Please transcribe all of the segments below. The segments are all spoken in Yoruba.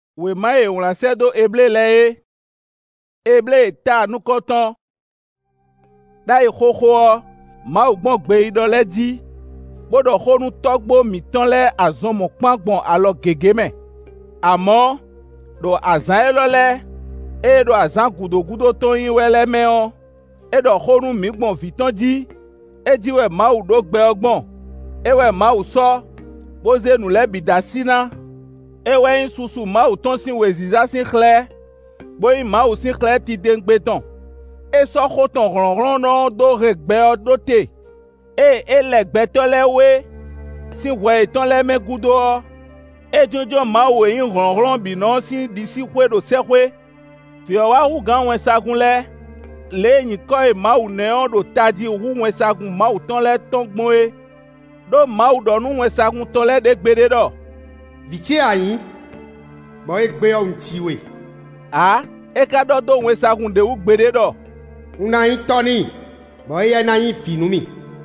we ma wlanse do eble le eble ta nukoton dai xoxo ma ugbon gbe idole di bodo xonu togbo mitan le azon mo kpangbon alo gege me amo do azan elole e do azan gudogudo to yin wele me o e do xonu mi gbon vitan di e di we ma u do gbe ogbon e we ma u so boze nu le bidasina e we yin susu ma u ton sin we ziza sin khle boyin ma u sin khle ti dengbe ton e so xoton ronron no do regbe o do te e le gbeto le we sin we ton le me gudo o e jojo ma u yin ronron bi no sin di si kwe do se kwe fi o wa hu gan wen sagun le yin ko e ma u ne on do taji hu wen sagun ma u ton le ton gbon e do ma u do nu wen sagun ton le de gbede do vitie ayin bo e gbe o ntiwe e ka do wen sagun de u gbede do una yin toni bo ye na yin finu mi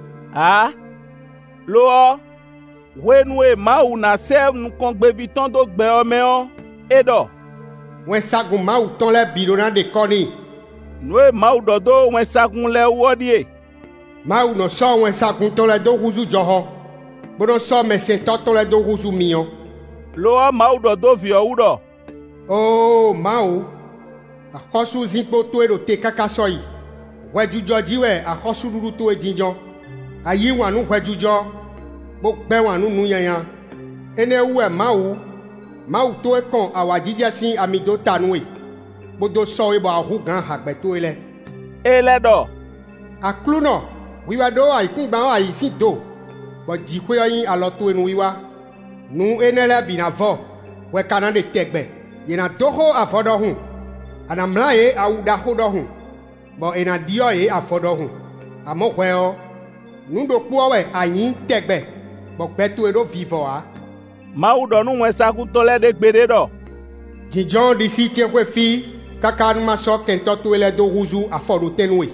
lo wenu e ma u na se nu kon gbe vitan do gbe o me o e do wen sagun ma u ton le bi do na de koni nu e ma u do wen sagun le wodi e ma u no so wen sagun ton le do huzu joho bodo so mese ton le do huzu miyo lo ma u do vi o do o ma u akosu zinpo to ero te kaka so yi wejujo jiwe akosu duru to ejinjo ayi wanu wejujo bo gbe wanu nu yanyan ene uwe ma u to e kon awajije sin amido tanwe bodo so e bo ahu gan hagbe to ele do akluno wiwa do aikun gba ayi sin do bo jikwe yin alo to enu wiwa nu enele binavo we kana de tegbe yena doho afodo hun ana mlaye awuda hodo hun bo ena dio ye afodo hun amo hweo nu do po we ayin tegbe bo petu edo vivo a ma u do nu wen sagun to le de gbede do jijon di si tie kwe fi kaka nu ma so kento to ele do huzu afodo tenwe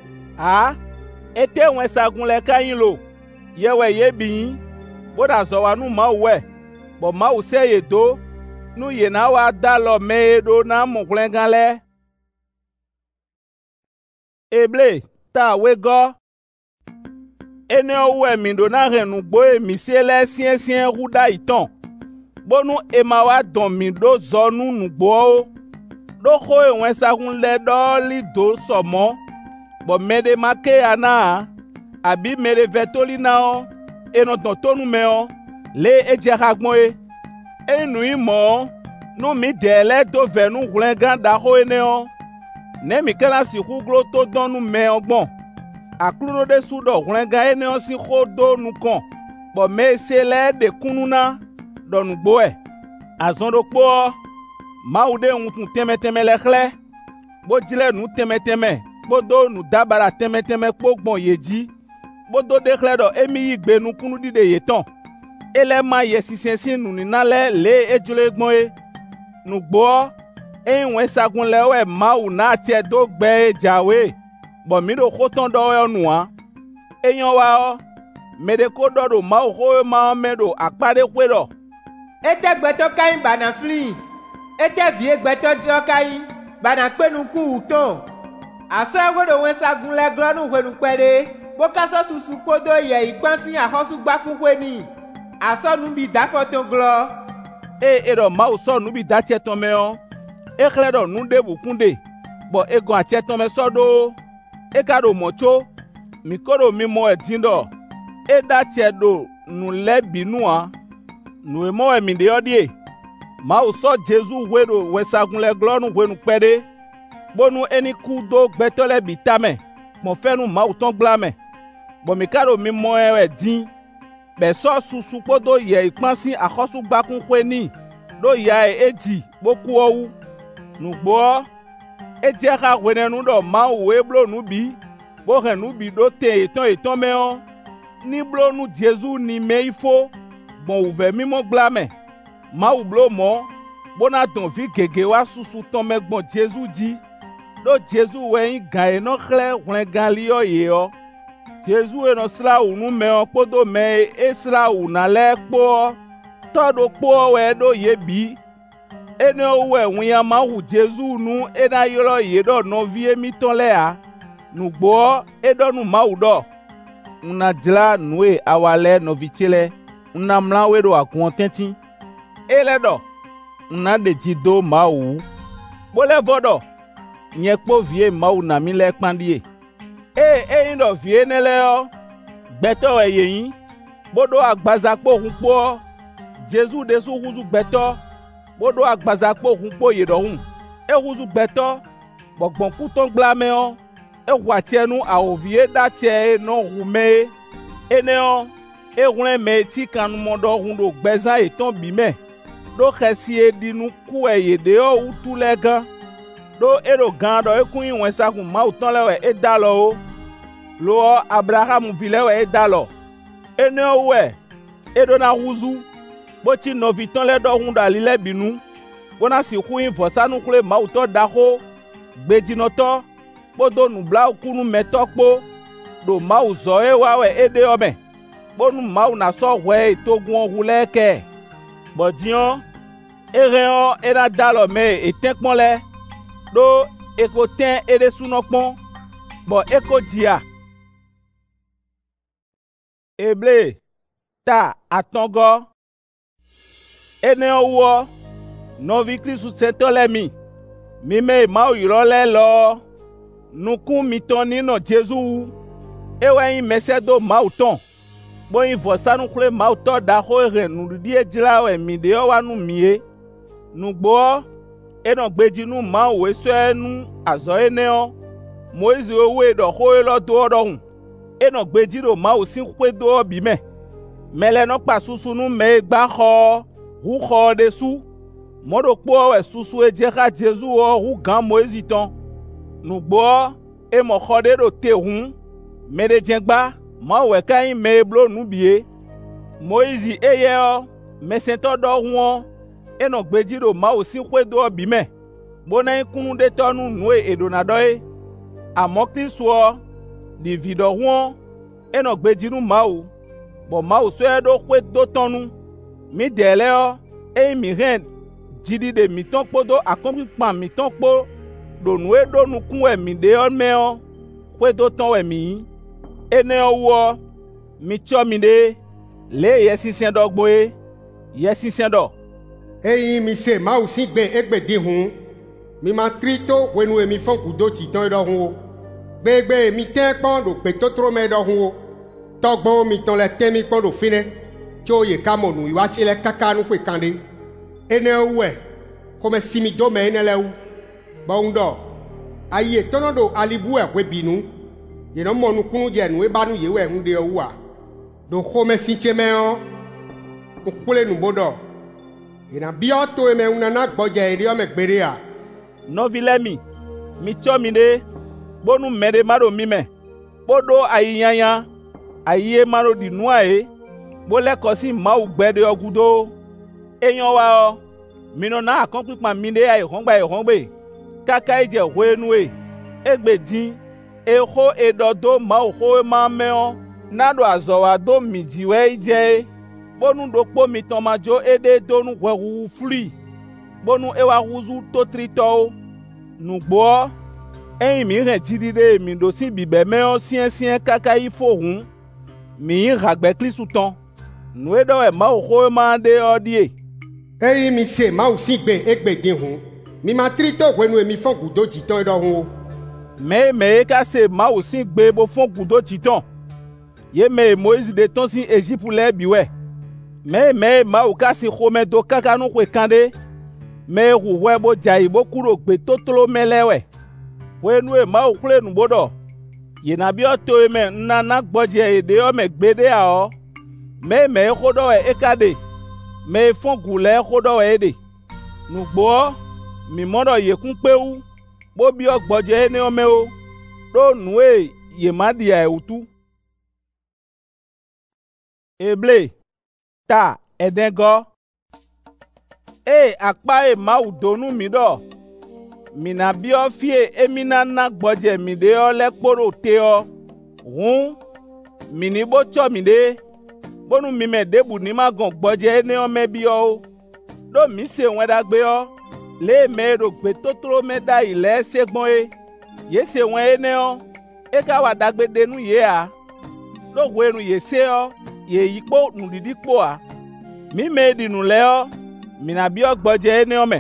ete wen sagun le kayin lo yewe ye bi boda zo wa nu ma we bo ma u se ye do nu ye na wa da lo me do na mu klengan le eble ta we go ene owe mi do na renu gbo emi se le sien ruda iton bonu e ma wa don mi do zo nu nugbo o do ko ewen sagun le do li do somo bo mede make ana abi mere vetoli na o eno ton tonu me o le eje ragbon enu imo nu mi dele do venu glengan da ho ene o ne mi kala si kuglo to donu me ogbon akluno de sudo glengan ene o si khodo nu kon bo me se le de kununa donu gbo azondo po ma ude un teme le khle bo jile nu teme bo do nu dabara teme po gbon yeji bo do de khle do emi yigbe nu kunu dide yeton ele ma ye sisensin nu ni nale le ejule gbon nu gbo enwen sagun le we ma u na tie do gbe jawe bo mi do khoton do yo nu an eyan wa o mede ko do ma o ho ma medo apade kwe do ete gbeto kayin bana fli ete vie gbeto jo kayin bana penu ku uton aso ewodo wen sagun le glonu hwenu pede bo kaso susu kodo ye igbansin ahosu gbakun hweni aso nu bi dafoton glo do ma o so nu bi datie ton me o e khle do nu de bukunde bo egon atie ton me so do e ka do mocho mi koro mi mo edindo e datie do nu le binu an nu e mo e mi de odie ma o so Jesu wedo we sagun le glonu hwenu pede bonu eni ku do gbetole bitame mo fenu ma o ton glame bo mi karo mi mo e din be so susu podo ye ipansin akosu gbakun hweni do ya edi boku owu nu gbo eti aka wenenu do ma we blo nu bi bo re nu bi do te eton me on ni blo nu Jesu ni me ifo bon ouve mi mo glame ma u blo mo bona ton vi gege wa susu ton me gbon Jesu di do Jesu we yin gan e no khle wen gan li o ye o Jesu e no sla unu me o podo me e sla una le po todo po we do ye bi ene owe wuya mawu Jesu nu ena yoro yedo novie mitonlea nugbo edo nu mawu do una jla nue awale novichele una mlawe do akwontentin ele do una de jido mawu bole vodo nyekpo vie mawu na mi le kpandie yin do vie nele o gbeto eyin bodo agbazakpo hunpo Jesu de su huzu gbeto bodo agbazakpo hunpo yedohun huzu gbeto gbogbon kuton glame o watienu awovie datie no hume eneo ehun me ti kanu modo hun do gbezan eton bime do khesi dinu ku eyede o utule gan do ero gan do ekun iwen sakun ma uton lewe edalo o lo Abraham vilewe edalo eneo we edo na huzu boti noviton le do hun dalile binu bona si hu invosanu kule ma uto daho gbejinoto bodo nubla kunu metokpo do ma uzo ewawe ede ome bonu ma una so we togun huleke bodion ereon era dalo me etenpole do ekoten ede sunopon bo ekodia eble ta atongo ene owo novi Kristu setolemi mime ma oyirole lo nukun miton nino Jesu ewe yin mesedo mauton bo yin vosanu kule mauto da ho ere nurudie jlawe mi de o wanu mie nugbo eno gbeji nu ma we so enu azo eneo Moise owe do ho lo do dohun eno gbeji do ma o sin kwe do bi me mele no pa susu nu me gba ho hu ho de su modo po we susu eje ka Jesu o hu gan Moise ton nugbo e mo khode do te hun mede jengba ma we kan me blo nu bie Moise eye o mesento do hun eno gbeji do ma o sin kwe do bi me bona kunu de tonu nu edonado e amokti so di vido hun eno gbeji nu ma o bo ma o so edo kwe do tonu mi dele o mi ren jidi de mi ton podo akombi pa mi ton po do nu edo nu kun e mi de o me o kwe do ton e mi ene owo mi cho mi de le yesisen dogbo e yesisen do eyin mi se ma o sin gbe egbede hun mi ma trito wenu emi fon kudo ti ton do hun o gbegbe mi te pon do pe to tro me do hun o togbo mi ton le temi pon do fine cho ye kamonu iwa chi le kaka nu pe kande ene we come simi do me ene lewu bondo aye tono do alibu e kwe binu ye no monu kunu je nu e banu ye we hunde owa do come sinche me o nkule nu bodo ina bi o to me una na gboje iri o me gbere a no vilemi mi cho mi de bonu mede maro mime bodo ayiyanya ayiye maro di nuae bo leko si ma ugbede ogudo eyan wa o mino na akon pipa mi de ai hongba kaka ije hoenu egbedin eho edodo ma ho ma meo nado azowa do mijiwe ije bonu do po mi ton majo ede donu wewu free bonu ewa huzu to trito nugbo eyin mi ren jidide mi do si bibe meo sien kaka ifo hun mi ragbe Kristu ton nu edo e ma ho ma de odie eyin mi se ma o sin gbe egbede hun mi ma trito wenu emi fon kudo ti ton do hun o me ka se ma o sin gbe bo fon kudo ti ton ye me Moise de ton si Egypte le biwe me ma o ka si khome do kaka nu kwe kande me hu we bo jai bo kuro gbe totolo melewe wenu e ma o kule nu bodo ye na bi o to me na gboje ede o me gbede a o me khodo e ekade me fon gule khodo e de nugbo mi modo ye kun pewu bo bi o gboje ni o me o do nu e ye ma dia e utu eble ta edengo akpa ma udonu mi do mi na bi o fie emina na gboje mi de o lekporo te o hun mi ni bo cho mi de bonu mi me debu ni ma gan gboje ni o me bi o ɖo mi se wɛn ɖagbe yɔ le me ɖo gbe totro me da yi le segbɔn ye ye se wɛn ene yɔ eka wa ɖagbe de nu yea ɖo hoe nu ye se yɔ ye yi kpo nuɖiɖi kpoa mi me ɖi nu le yɔ mina biɔ gbɔdze ene yɔ me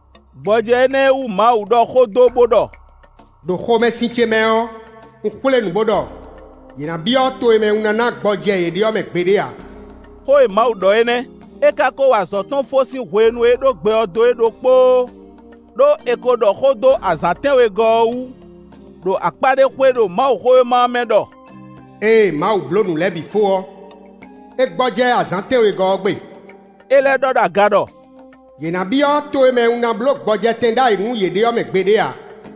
gbɔdze ene wu Mawu ɖɔ xodo bo ɖɔ ɖo xɔme sitse me yɔ ŋkple nu bo ɖɔ yina biɔ to eme ŋunana gbɔdze ye ɖiɔ me gbeɖea hoe Mawu ɖɔ ene eka ko wazɔtɔn fosi hoe nu eɖo gbeɔ do eɖo kpoo ɖo eko ɖɔ xodo azãtɛwe gɔ wu ɖo akpa ɖe xoe ɖo Mawu xoe ma me ɖɔ Mawu blo nu le bifoɔ egbɔdze azãtɛwe gɔ gbe ele ɖɔ ɖe aga ɖɔ yina biɔ to eme ŋuna blo gbɔdze tɛ ɖa yi nu ye ɖiɔ me gbeɖea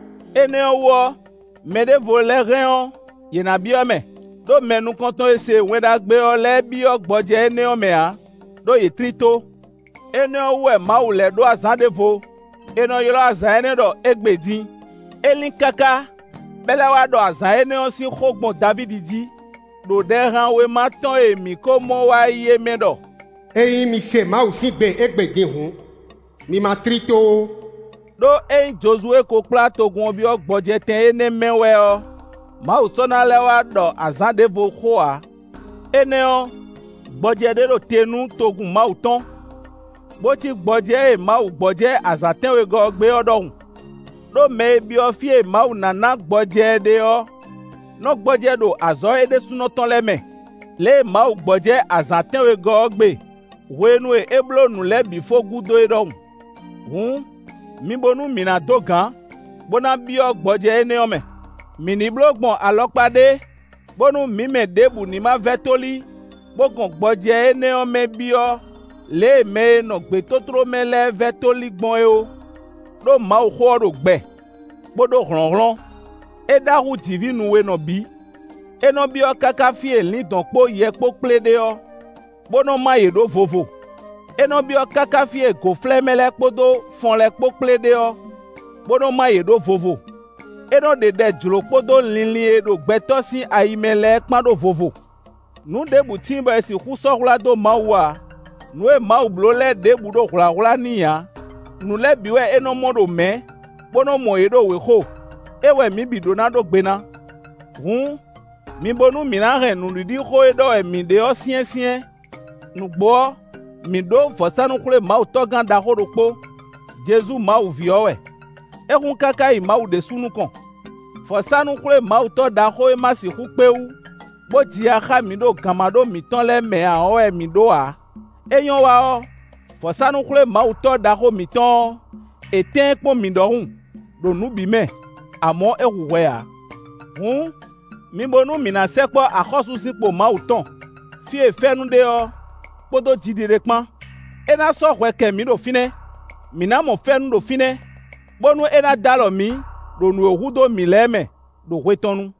ene wɔ me ɖe vo le hɛn yina biɔ me ɖo me nukɔtɔn ese wɛɖagbeɔ le biɔ gbɔdze ene mea ɖo ye tri to ene wɔe Mawu le ɖo azã ɖe vo ene yrɔ azã ene ɖɔ egbe dzi eli kaka bele wa ɖɔ azã ene si xogbɔn David dzi ɖo ɖe hã we ma tɔn mi ko mɔ wa ye me ɖɔ eyi mi se Mawu si gbe egbe di hu mi ma tri to ɖo eyi Josue ko kpla togun biɔ gbɔdze tɛ ene mewɛ Mawu sɔna le wa ɖɔ azã ɖe vo xoa ene gbɔdze ɖe ɖo tenu togun Mawu tɔn botsi gbɔdze eye Mawu gbɔdze azãtɛwe gɔ gbeɔ ɖɔhun ɖo me biɔ fie Mawu nana gbɔdze ɖe yɔ nɔ gbɔdze ɖo azɔ eɖe sunɔtɔn le me le Mawu gbɔdze azãtɛwe gɔ gbe hoe nu eblo nu le bifo gudo ɖɔhun hu mi bonu mina do gã bona biɔ gbɔdze ene me mini blo gbɔn alɔkpa ɖe bonu mi me ɖebu ni ma vɛ toli gbɔgɔn gbɔdze ene me biɔ le me nɔ gbetotro me le vɛ toli gbɔn yo ɖo Mawu xɔ ɖo gbe kpoɖo hlɔhlɔ eɖahu dzivi nuwe nɔ bi enɔ biɔ kaka fie lidɔn kpo ye kpo kple ɖe yɔ bonɔ ma ye ɖo vovo enɔ biɔ kaka fie goflɛ me le kpodo fɔn le kpo kple ɖe yɔ bonɔ ma ye ɖo vovo enɔ ɖeɖe dzro kpodo lilie ɖo gbetɔ si ayime le kpa ɖo vovo nu ɖebu ti be esi ƒusɔɣla do Mawua nue Mawu blo le ɖebu ɖo ɣlaɣla niya nu le biwɛ enɔ mɔ ɖo mɛ bonɔ mɔ ye ɖo wexo ewɛ mi bi ɖo na ɖo gbena hu mi bonu mina hɛ nuɖiɖi xoe ɖɔ mi ɖeɔ siɛsiɛ nugbɔ mi ɖo vɔsanu kple Mawu tɔ gã daxo ɖokpo Jesu Mawu viɔwɛ ehun kaka yi Mawu ɖe sunu kɔn vɔsanu kple Mawu tɔ daxo ma si ƒu kpewu bo dzia xa mi ɖo gama ɖo mitɔ le me awɔe mi ɖoa enyɔ wa vɔsanu kple Mawu tɔ daxo mitɔ etɛ kpo mi ɖɔhun ɖo nubi me amɔ ehuhɔea hu mi bonu mina se kpɔ axɔsusi kpo Mawu tɔn fie fɛnu ɖe yɔ kpodo dzidi ɖe kpã ena sɔ hɔe ke mi ɖo fine mina mɔ fɛnu ɖo fine bonu ena dalɔ mi ɖo nu ehu do mi le eme ɖo hɔetɔnu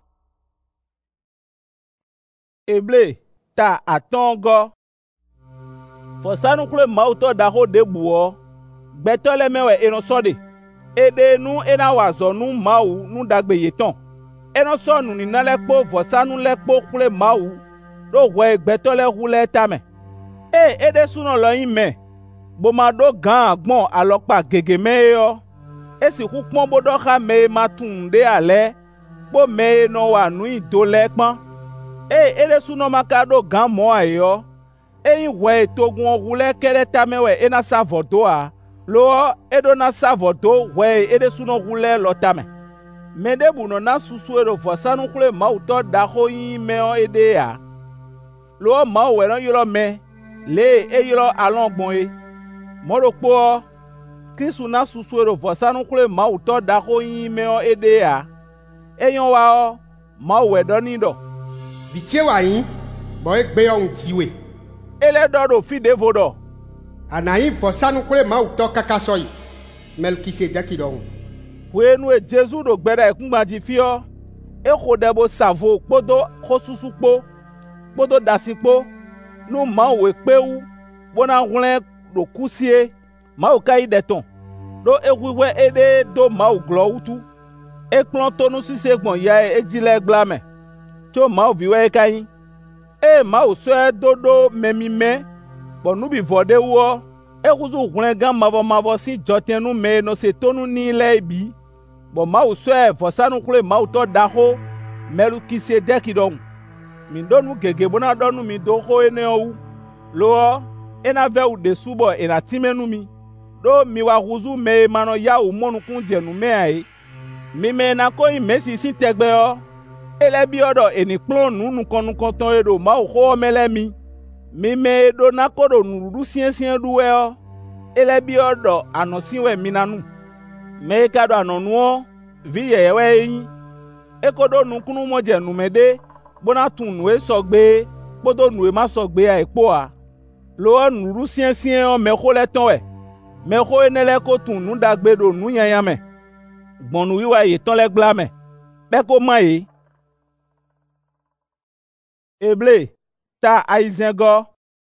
Eble ta atɔn gɔ vɔsanu kple Mawu tɔ daxo ɖebuɔ gbɛtɔ le mewɛ enɔ sɔ ɖe eɖe nu ena wɔ azɔ nu Mawu nu ɖagbe yetɔn enɔ sɔ nunina le kpo vɔsanu le kpo kple Mawu ɖo hɔe gbɛtɔ le hu le tame eɖe sunɔlɔ yi me boma ɖo gã gbɔn alɔkpa gege me yɔ esi ƒu kpɔn bo ɖɔ xa me ma tun ɖe alɛ kpo me nɔ wa nui do le kpã eɖe sunɔ ma ka ɖo gã mɔ ayɔ eyi hɔe togun hu le ke ɖe tame wɛ ena sa vɔ doa loɔ eɖo na sa vɔ do hɔe eɖe sunɔ hu le lɔ tame me ɖebu nɔ na susue ɖo vɔsanu kple Mawu tɔ daxo yi meɔ eɖea loɔ Mawu wɛ nɔ yrɔ me le eyrɔ alɔgbɔn ye mɔɖokpoɔ Kristu na susue ɖo vɔsanu kple Mawu tɔ daxo yi meɔ eɖea enyɔ wa Mawu wɛ ɖɔ ni ɖɔ vitse wa yin bɔ egbeyɔ ŋutiwe ele ɖɔ ɖo fi ɖevo ɖɔ anayi vɔsanu kple Mawu tɔ kaka sɔ yi Melkisedeki ɖɔhun hoe nu Jesu ɖo gbe ɖe ekungba dzi fiɔ exɔ ɖe bo savo kpodo xɔsusu kpo kpodo dasi kpo nu Mawu ekpewu bona hlẽ ɖo kusie Mawu ka yi ɖe tɔn ɖo ehuiʋɛ eɖe do Mawu glɔ wutu ekplɔ to nu sise gbɔn yae edzi le gbla me tso Mawu viwɛ ka yi eye Mawu sɔe do ɖo memime bɔ nubi vɔ ɖe wɔ Ekuzu hwlẽgã mavɔ si dzɔtɛnu me no se tonu ni le bi. Bo Mawu sɔe vɔsanu xlẽ Mawu tɔ daxo Melukisedeki dɔŋu. Mi ɖo nu gege bona ɖɔ nu mi do xo eneawo wu. Loɔ, ena ve wu de subɔ ena time nu mi. Ɖo mi wa huzu me manɔ ya wu mɔnukun dzenu mea ye. Mi me na ko yi me si si tɛgbɛ yɔ. Ele biɔ ɖɔ eni kplɔ nu nukɔnukɔtɔ ye ɖo Mawu xɔ me le mi. Mi me ɖo na ko ɖo nuɖuɖu siẽsiẽ ɖuwɛ yɔ. Ele biɔ ɖɔ anɔ si wɛ mi na nu. Me ka ɖo anɔ nuɔ vi yɛyɛwɛ ye nyi. Eko ɖo nukunu mɔ dze nume ɖe bona tu nue sɔgbe kpodo nue ma sɔgbea ekpoa. Loɔ nuɖuɖu siẽsiẽ yɔ me xo le tɔwɛ. Me xo ene le ko tu nuɖagbe ɖo nunyanya me. Gbɔnu wiwa yetɔ le gbla me. Bɛko ma ye. Eble ta aizɛgɔ.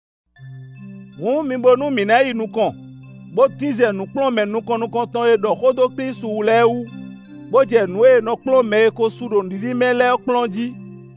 Hu mi bonu mi na yi nukɔ. Bo tize nukplɔ me nukɔnukɔtɔ ye ɖɔ xodo Kristu wu le wu. Bo dze nue no kplɔ me ko su ɖo ɖiɖi me le kplɔ dzi.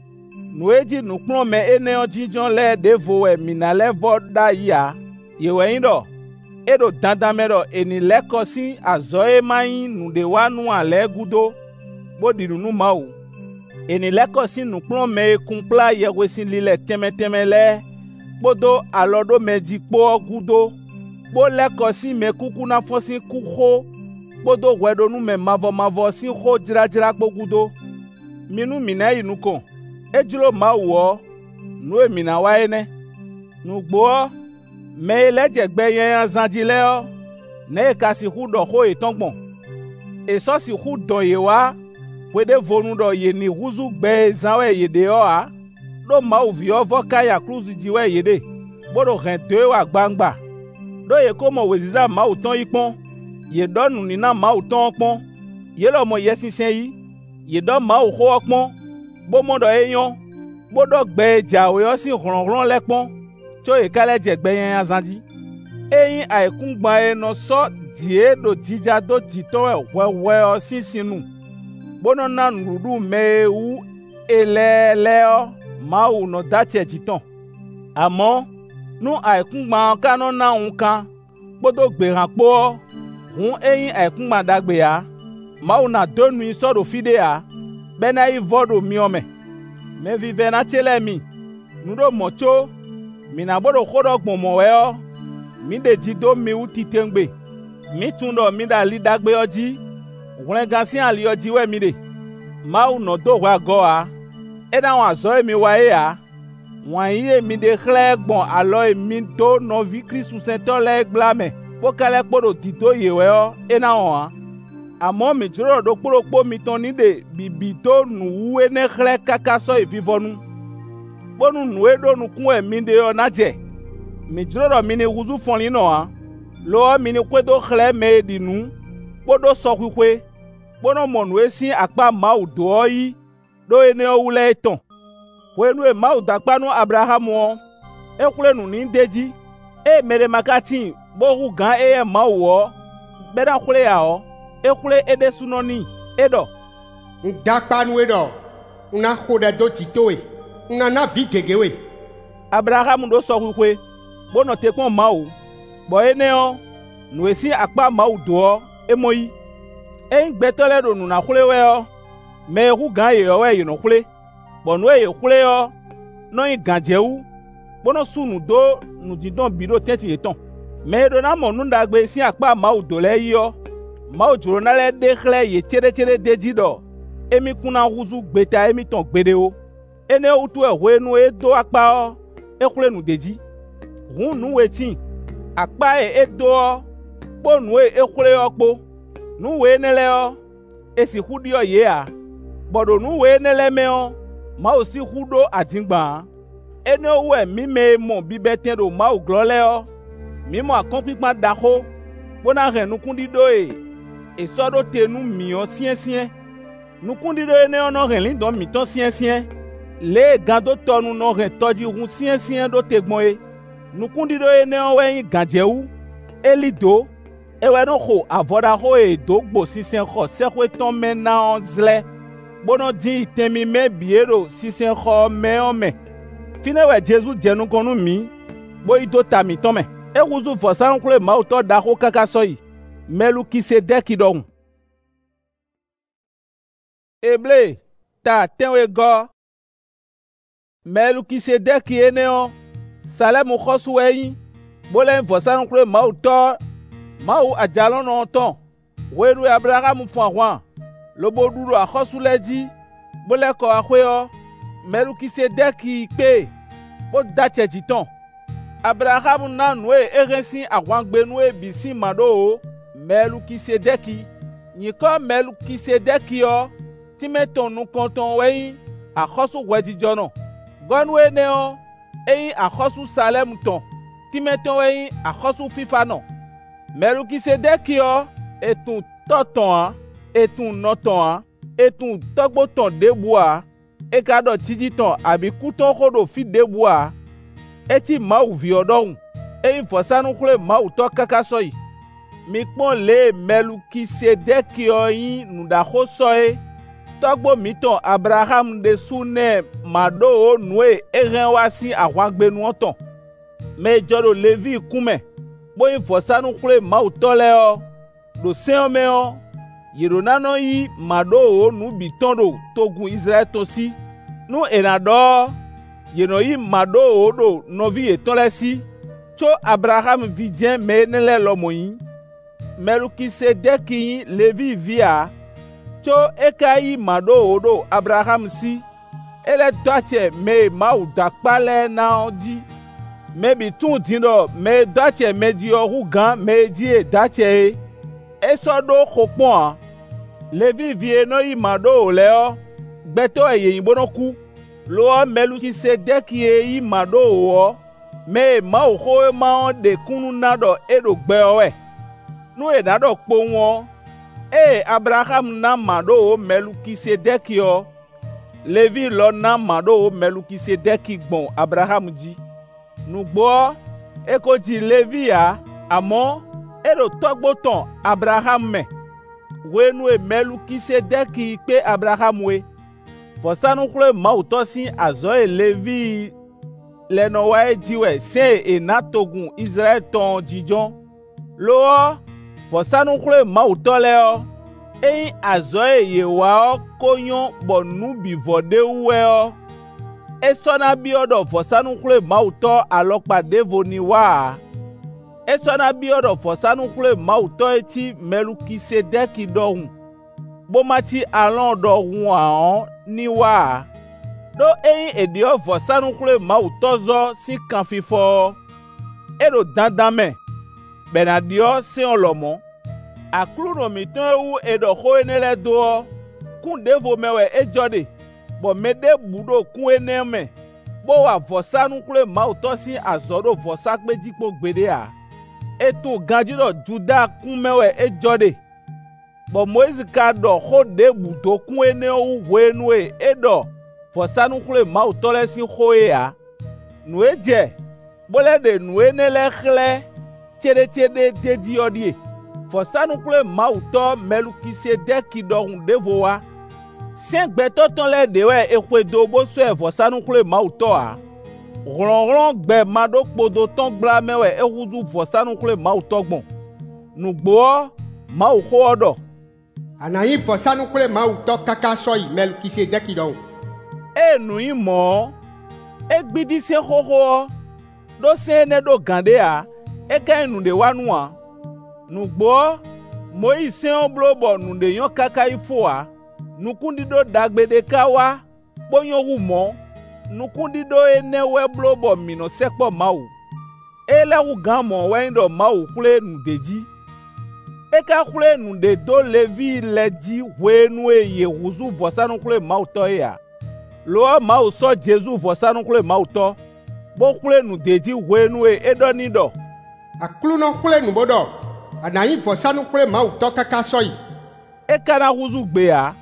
Nue dzi nukplɔ me eneo dzidzɔ le ɖevo wɛ mina le vɔ da yia. Yewɔ yin ɖɔ. Eɖo dandame ɖɔ eni le kɔsi azɔ ye ma yin nu ɖe wa nu ale gudo. Bo ɖi nu Mawu. Eni le kɔsi nukplɔ me kun kpla yewesi li le tɛmɛtɛmɛ lɛ. Kpodo alɔɖo me dzi kpɔ gudo. Bo le kɔsi me kuku na fɔsi kuxo. Kpodo wɛɖonu me mavɔ si xo dzradzra kpo gudo. Minu mina yi nukɔ. Edzro Mawu wɔ. Nu mina wa ene. Nugboɔ. Me le dzegbe yenya zanji le yɔ. Ne ka si hu ɖɔ xo etɔgbɔn. Esɔ si hu dɔ ye wa. Wede vonu ɖɔ ye ni huzu gbe zã wɛ ye de yɔa. Ɖo Mawu viɔ vɔ ka ya kluzu dzi wɛ ye de. Boɖo hɛn doe wa gbangba. Ɖo ye ko mɔ weziza Mawu tɔn yi kpɔn. Ye ɖɔ nuni na Mawu tɔn kpɔn. Ye lɔ mɔ ye sisɛ yi. Ye ɖɔ Mawu xɔ kpɔn. Bo mɔ ɖɔ ye nyɔ. Bo ɖɔ gbe dzawo yɔ si hlɔ̃hlɔ̃ le kpɔn. Tso ye ka le dze gbe yenya zã dzi. Eyin ayikungba ye nɔ sɔ die ɖo dzidza do dzitɔ wɛwɛ sisinu. Bono na nuɖuɖu me wu ele yɔ. Mawu nɔ datie dzitɔ. Amɔ nu ayikungba ka nɔ na ŋu kan. Kpodo gbehã kpoɔ. Hu eyin ayikungba dagbea. Mawu na do nui sɔ ɖo fi ɖea. Bena yi vɔ ɖo miɔ me. Me vive na tse le mi. Nuɖo mɔ tso. Mina boɖo xo ɖɔ gbɔmɔ wɛ yɔ. Mi ɖe dzi do mi wu titengbe. Mi tun ɖɔ mi ɖe ali dagbe yɔ dzi. Hwlẽgã si ali yɔ dzi wɛ mi ɖe. Mawu nɔ do hɔa gɔa. Ena wɔn azɔ ye mi wa yea. Wɔn yi ye mi ɖe xlẽ gbɔn alɔ ye mi do nɔvi Kristu sɛtɔ le gbla me. Woka le kpo ɖo dido ye wɛ yɔ. Ena wɔn. Amɔ mi dzro ɖo kpolokpo mi tɔn ni ɖe bibi do nuwu ene xlẽ kaka sɔ ye vivɔnu. Bonu nue ɖo nukun wɛ mi ɖe yɔ na dze. Mi dzro ɖɔ mi ni huzu fɔli nɔa. Loɔ mi ni kwedo xlẽ me ɖi nu. Kpodo sɔhuiƒe. Kpono mɔ nue si akpa Mawu doɔ yi. Ɖo enewo wu le etɔn. Ƒe nu ye Mawu da akpa nu Abraham wɔ. Exlẽ nu ni de dzi. E me ɖe makati bo hu gã eye Mawu wɔ. Bena xlẽ ya wɔ. Exlẽ eɖe sunɔni. Eɖɔ. Ŋdakpa nue ɖɔ. Una xo ɖe do dzitoe. Una na vi gegewoe. Abraham ɖo sɔhuiƒe. Bonɔ te kpɔn Mawu. Bɔ eneɔ. Nu si akpa Mawu doɔ. Emɔ yi. Eyin gbɛtɔ le ɖo nu na xlẽ wɛ yɔ. Me hu gã ye yɔ wɛ yenɔ xlẽ. Bɔ nu ye xlẽ yɔ. Nɔyi gãdzewu. Bonɔ su nu do nudidɔn bi ɖo tɛti etɔn. Me ɖo na mɔ nuɖagbe si akpa Mawu do le yi yɔ. Mawu dzro na le de xlẽ ye tseɖetseɖe de dzi ɖɔ. Emi kuna huzu gbeta emi tɔn gbeɖewo. Ene wutu ehoe nu edo akpa yɔ. Exlẽ nu de dzi. Hu nu weti. Akpa ye edoɔ. Kpo nu ye exlẽ yɔ kpo. Nu we ne le yɔ. Esi hu ɖiɔ yea. Bɔɖo nu we ne le me yɔ. Mawu si hu ɖo adingba. Ene wɛ mi me mɔ bibɛtɛ ɖo Mawu glɔ le yɔ. Mi mɔ akɔnkpikpa daxo. Bona hɛn nukundi ɖo ye. Esɔ ɖo te nu miɔ siɛsiɛ. Nukundi ɖo ene nɔ hɛn lidɔn mitɔ siɛsiɛ. Le gãdo tɔnu nɔ hɛn tɔdzi hu siɛsiɛ ɖo te gbɔn ye. Nukundi ɖo ene wɛ nyi gãdzewu. Eli do. Ewɛ no xɔ avɔɖaxo ye do gbo sisɛ xɔ sɛxɔetɔn me na zlɛ. Bonɔ di itemi me bie ɖo sisɛ xɔ me. Fine wɛ Jesu dze nugɔnu mi. Bo yi do ta mi tɔn me. Ehuzu vɔsanu kple Mawutɔ daxo kaka sɔyi. Melukisedeki dɔhun. Eble ta tenwe gɔ. Melukisedeki eneo. Salemu xɔsu eyin. Bole vɔsanu kple Mawutɔ. Mawu adzalɔnɔ tɔn. Wenu Abrahamu fún àwọn. Lobo ɖuɖo axɔsu le dzi. Bole kɔ axɔyɔ. Melukisedeki kpe. Bo datse dzitɔn. Abrahamu na nue erensi ahwangbenu bisi mado Melukisedeki. Nyikɔ Melukisedeki yɔ timeton nukɔntɔn wɛyin axɔsu wɛdzidjɔnɔ. Gɔnu eneo eyin axɔsu Salem tɔn timeton wɛyin axɔsu fifanɔ. Melukisedeki yɔ etun tɔtɔn etun nɔtɔn etun tɔgbotɔn debua eka dɔ tsiditɔn abi kutɔn xoɖo fi debua. Eti Mawu viɔ dɔhun, eyin vɔsanu kple Mawutɔ kaka sɔyi. Mikpɔn le Melukisedeki yin nuɖaxo sɔe. Tɔgbo mitɔn Abraham de sunɛ maɖo nue ehɛn wa si ahwangbenuɔ tɔn. Medzɔ ɖo Levi kume, boyin vɔsanu kple Mawutɔ lɛ yɔ. Ɖo sɛ̃ɔ me yɔ, yeɖo nanɔ yi maɖo nubitɔn ɖo togun Israel tɔ si. Nu ena ɖɔ. Yenɔ yi maɖo ɖo nɔvi etɔ̃ lɛ si tso Abraham vidzẽ me ne lɛ lɔmɔ yi. Melukisedeki yi Levi via tso eka yi maɖo ɖo Abraham si. Ele dɔatse me Mawu dakpa lɛ na dzi. Me bi tún dín ɖɔ me dɔatse me diɔ hu gã me die datse. Esɔ ɖo xɔkpɔn. Levi vie nɔ yi maɖo lɛ yɔ gbɛtɔ eye yibonɔ ku. Loa Melukisedeki yi maɖo wɔ me Mawu xɔ mawo de kunu na ɖɔ eɖo gbɛwɔe. Nu ena ɖɔ kpoŋɔ. Abraham na maɖo Melukisedeki yɔ. Levi lɔ na maɖo Melukisedeki gbɔn Abraham dzi. Nugbɔ eko dzi Levi ya amɔ eɖo tɔgbotɔn Abraham me. Wenu Melukisedeki kpe Abraham we. Vɔsanu kple Mawutɔ si azɔ Levi le nɔ wa ediwɛ se ena togun Israel tɔn dzidzɔ. Loɔ vɔsanu kple Mawutɔ lɛ yɔ. Eyin azɔ yewa konyɔ bɔ nubivɔ de wɛ yɔ. Esɔna biɔ ɖɔ vɔsanu kple Mawutɔ alɔkpa devo ni wa. Esɔna biɔ ɖɔ vɔsanu kple Mawutɔ eti Melukisedeki dɔhun. Bomati alɔn dɔ ŋuaɔn ni wa. Ɖo eyin ediɔ vɔsanu kple Mawutɔ zɔ si kan fifɔ. Eɖo dandan me. Bena diɔ seɔ lɔmɔ. Aklunomitɔn ewu eɖɔ xɔ ene lɛ doɔ. Kun devo me wɛ edzɔ de. Bɔ me de bu ɖo kun ene me. Bo wa vɔsanu kple Mawutɔ si azɔ ɖo vɔsakpe dzikpo gbedea. Etun ganji ɖɔ Juda kun me wɛ edzɔ de. Bɔ Moïse ka ɖɔ xɔ de budo kun enewo hoe nue eɖɔ vɔsanu kple Mawutɔ lɛ si xoe ya. Nue dze bole de nue ne lɛ xlẽ tseɖetseɖe dediyɔ die. Vɔsanu kple Mawutɔ Melukisedeki dɔhun devo wa. Sẽgbɛtɔtɔ lɛ de wɛ exɔedo bo sɔe vɔsanu kple Mawutɔ a. Hlɔhlɔ gbɛ maɖo kpodotɔn gbla me wɛ ehuzu vɔsanu kple Mawutɔ gbɔn. Nugboɔ Mawu xɔ ɖɔ. Anayi vɔsanu kple Mawutɔ kaka sɔyi Melukisedeki dɔhun. Nu yi mɔ. Egbidi se xoxo. Ɖo se ne ɖo gã ɖea. Eka nu de wa nua. Nugboɔ Moïse sewo blo bɔ nu de yɔ kaka yi foa. Nukundiɖo dagbe ɖeka wa. Kponyɔ wu mɔ. Nukundiɖo ene wɛ blo bɔ minɔ sekpɔ Mawu. Ele wu gã mɔ wɛ ɖɔ Mawu xlẽ nu de dzi. Eka xlẽ nu de do Levi le dzi hoe nue ye huzu vɔsanu kple Mawutɔ ya. Loa Mawu sɔ Jesu vɔsanu kple Mawutɔ. Bo xlẽ nu de dzi hoe nue eɖɔ ni ɖɔ. Aklunɔ xlẽ nu bo ɖɔ. Anayi vɔsanu kple Mawutɔ kaka sɔyi. Eka na huzu gbea.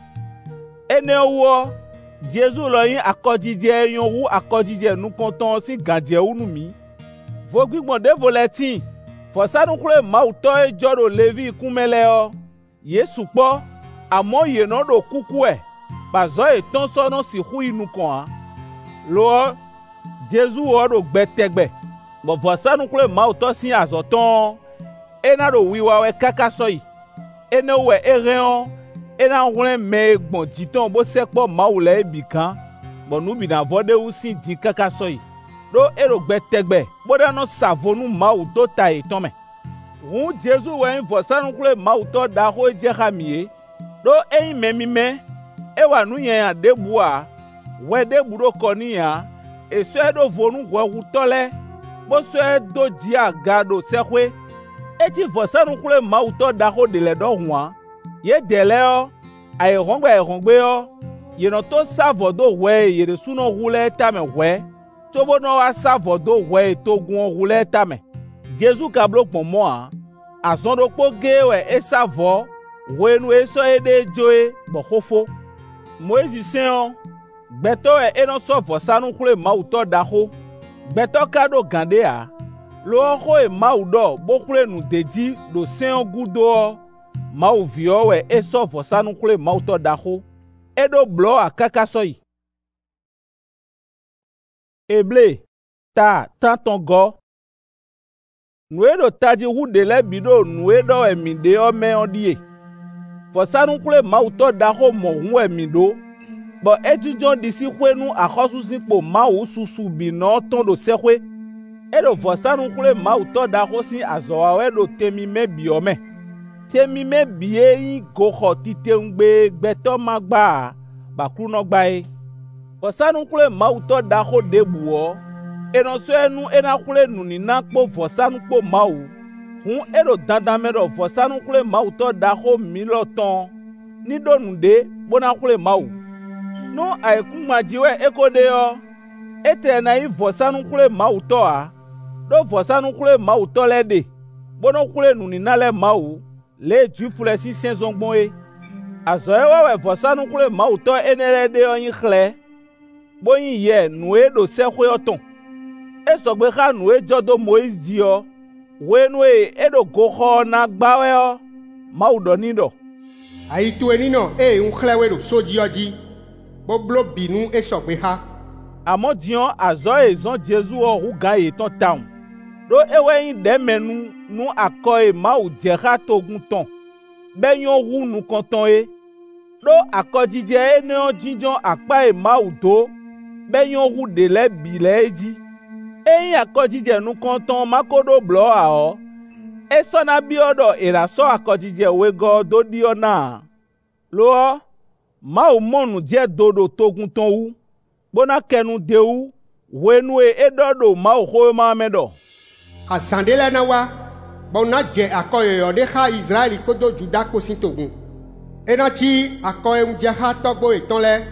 Enewɔ Jesu lɔ yin akɔdzidze yɔ wu akɔdzidze nukɔntɔn si gãdzewu nu mi. Vogbigbo devo le tin. Vɔsanu kple Mawutɔ edzɔ ɖo Levi kume lɛ yɔ. Yesu kpɔ amɔ yenɔ ɖo kukue. Bazɔ etɔn sɔnɔ si hu yi nukɔa. Loɔ Jesu wɔ ɖo gbɛtɛgbɛ. Bo vɔsanu kple Mawutɔ si azɔtɔn, ena ɖo wiwawe kaka sɔyi. Ene wɔ eɣeɔ, ena hlẽ me gbɔn dzitɔn bo se kpɔ Mawu le ebi kan, bo nubina vɔ ɖe wu si di kaka sɔyi. Ɖo eɖo gbe tegbe, bo ɖe nɔ sa vo nu Mawu do ta etɔn me. Hu Jesu wɔ vɔsanu kple Mawutɔ daxo dze xa mie. Ɖo eyi memime, ewa nunyanya ɖebua, wɔ ɖebu ɖo kɔ niya, esɔe ɖo vo nu hɔhutɔ lɛ, bo sɔe do dzia ga ɖo sexoe. Eti vɔsanu kple Mawutɔ daxo ɖe le ɖɔ hũa, ye de lɛ yɔ, ayehɔngbe yɔ, yenɔ to sa vɔ do hɔe ye ɖe sunɔ hu le etame hɔe, tso bo nɔ wa sa vɔ do hɔe to gun hu le etame. Jesu gablo gbɔn mɔa, azɔ̃ɖokpo ge wɔ esa vɔ, hɔe nu esɔ ye ɖe dzoe bɔ xofo. Moïse sẽɔ, gbɛtɔ wɔ enɔ sɔ vɔsanu kple Mawutɔ daxo, gbɛtɔ ka ɖo gã ɖea, lo xɔ ye Mawu ɖɔ bo xlẽ nu de dzi ɖo sẽɔ gudoɔ, Mawu viɔ wɔ esɔ vɔsanu kple Mawutɔ daxo, eɖo blɔ akaka sɔyi. Eble ta tãtɔn gɔ. Nue ɖo tadzi hu ɖe lɛ bi ɖo nue ɖɔ emi ɖe yɔ mɛɔ ɖie. Vɔsanu kple Mawutɔ daxo mɔ hu emi ɖo, bɔ edzidjɔ ɖi si xoe nu axɔsusikpo Mawu susu bi nɔ tɔn ɖo sexoe. Eɖo vɔsanu kple Mawutɔ daxo si azɔwawe ɖo temime biɔ me. Temime bie yi goxɔ titeŋgbe gbɛtɔ magba baklunɔgbae. Vɔsanu kple Mawutɔ daxo ɖebuɔ, enɔ sɔe nu ena xlẽ nunina kpo vɔsanu kpo Mawu. Hu eɖo dandame ɖɔ vɔsanu kple Mawutɔ daxo milɔtɔn, ni ɖo nu ɖe bona xlẽ Mawu. Nu ayekungbadziwɛ eko ɖe yɔ, etre na yi vɔsanu kple Mawutɔa, ɖo vɔsanu kple Mawutɔ lɛ ɖe, bona xlẽ nunina lɛ Mawu, le Juifu le si sẽzɔgbɔn ye. Azɔe wɔwɛ vɔsanu kple Mawutɔ ene lɛ ɖe yɔ nyi xlẽ, bo nyi yɛ nue ɖo sexoe tɔn. Esɔgbe xa nue dzɔ do Moïse dzi yɔ, woe nue eɖo goxɔ na gbawɛ yɔ, Mawu ɖɔ ni ɖɔ. Ayitu eninɔ eye ŋuxlẽwoe ɖo so dzi yɔ dzi, boblo binu esɔgbe xa. Amɔdiɔ azɔ ezɔ Jesu wɔ hu gã yetɔn taun. Ɖo ewɔe nyi ɖemenu nu akɔ ye Mawu dze xa togun tɔn, be nyɔ hu nukɔtɔn ye. Ɖo akɔdzidzɛ enɔ dzidjɔ akpa ye Mawu do, be nyɔ hu ɖe lɛ bi le edzi. Eyi akɔdzidzɛ nukɔtɔn mako ɖo blɔa ɔ, esɔna biɔ ɖɔ eɖasɔ akɔdzidzɛ wegɔ do ɖiɔ na. Loɔ, Mawu mɔnu dze do ɖo toguntɔn wu, bona kenu de wu, hoe nue eɖɔ ɖo Mawu xoema me ɖɔ. Azã ɖe lɛ na wa, bɔ na dze akɔyɔyɔ ɖe xa Israeli kpodo Juda kposi togun. Ena tsi akɔyeŋudzexa tɔgbo etɔn lɛ,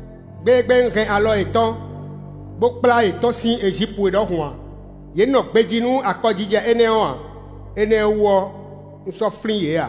gbegbe ŋhɛ alɔ etɔn, bo kpla etɔn si Ezipu ɖɔ hũa. Yenɔ gbedzinu akɔdzidzɛ eneoa, enewɔ ŋusɔfli yea.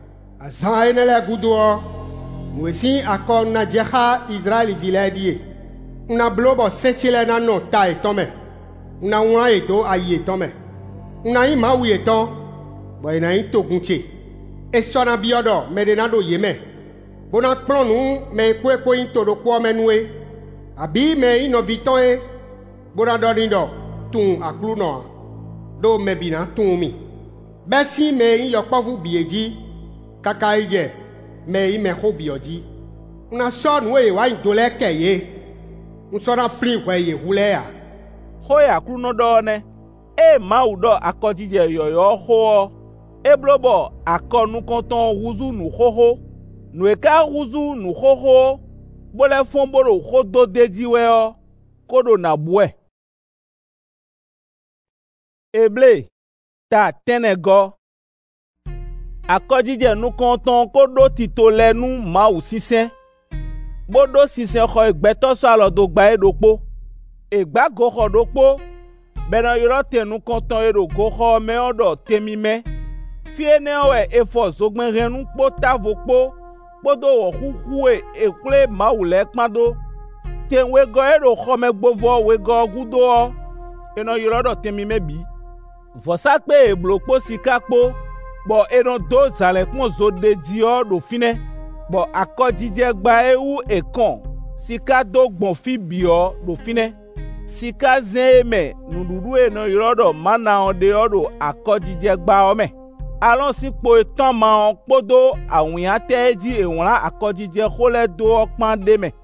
Azã ene lɛ gudoɔ, nue si akɔ nadzexa Israeli vi lɛ ɖie. Una blobɔ sẽtsi lɛ nanɔ ta etɔn me, una ŋlã edo ayi etɔn me. Una yi Mawu etɔn, bɔ yina yi togun tse. Esɔna biɔ ɖɔ me ɖe na ɖo ye me. Bona kplɔ nu me kpekpe yi toɖokpoɔ me nue. Abi me yi nɔvitɔ ye, bona ɖɔ ni ɖɔ tun aklunɔa, ɖo me bina tun mi. Bɛsi me yi yɔkpɔvu bie dzi, kaka yi dze me yi me xɔ biɔ dzi. Una sɔ nu ye wa yi do lɛ kɛ ye. Ŋusɔna fli hɔe ye hu lɛ ya. Xɔ ye aklunɔ ɖɔ ne, e Mawu ɖɔ akɔdzidzɛ yɔyɔ xoɔ, eblo bɔ akɔ nukɔtɔn wuzu nu xoxo, nueka wuzu nu xoxo, bolɛ fɔn bo ɖo xodo de dziwɛ yɔ, ko ɖo na buɛ. Eble ta tɛnɛ gɔ. Akɔdzidzɛ nukɔtɔn ko ɖo tito lɛ nu Mawu sisɛ, bo ɖo sisɛ xɔ egbɛtɔ sɔ alɔ do gba ye ɖokpo. Egba goxɔ ɖokpo, bɛnɔ yɔrɔ te nukɔtɔn ye ɖo goxɔ mɛɔ ɖɔ temimɛ. Fie ne wɔ efɔ zogbɛhɛnu kpo tavo kpo, kpodo wɔ xuxue exlẽ Mawu lɛ kpãdo. Te wegɔ ye ɖo xɔmegbovɔ wegɔ gudoɔ, enɔ yɔrɔ ɖɔ temimɛ bi. Vɔsakpe eblo kpo sika kpo, bɔ enɔ do zalẽkpɔn zo de diɔ ɖo finɛ, bɔ akɔdzidzɛ gba ewu ekɔn sika do gbɔn fi biɔ ɖo finɛ. sika zẽ me nuɖuɖu eno yrɔɖɔ mana de ɔɖo akɔdzidzegbawo me. Alɔ si kpo etɔn ma kpodo awuiate dzi ewla akɔdzidze xole do kpan de me.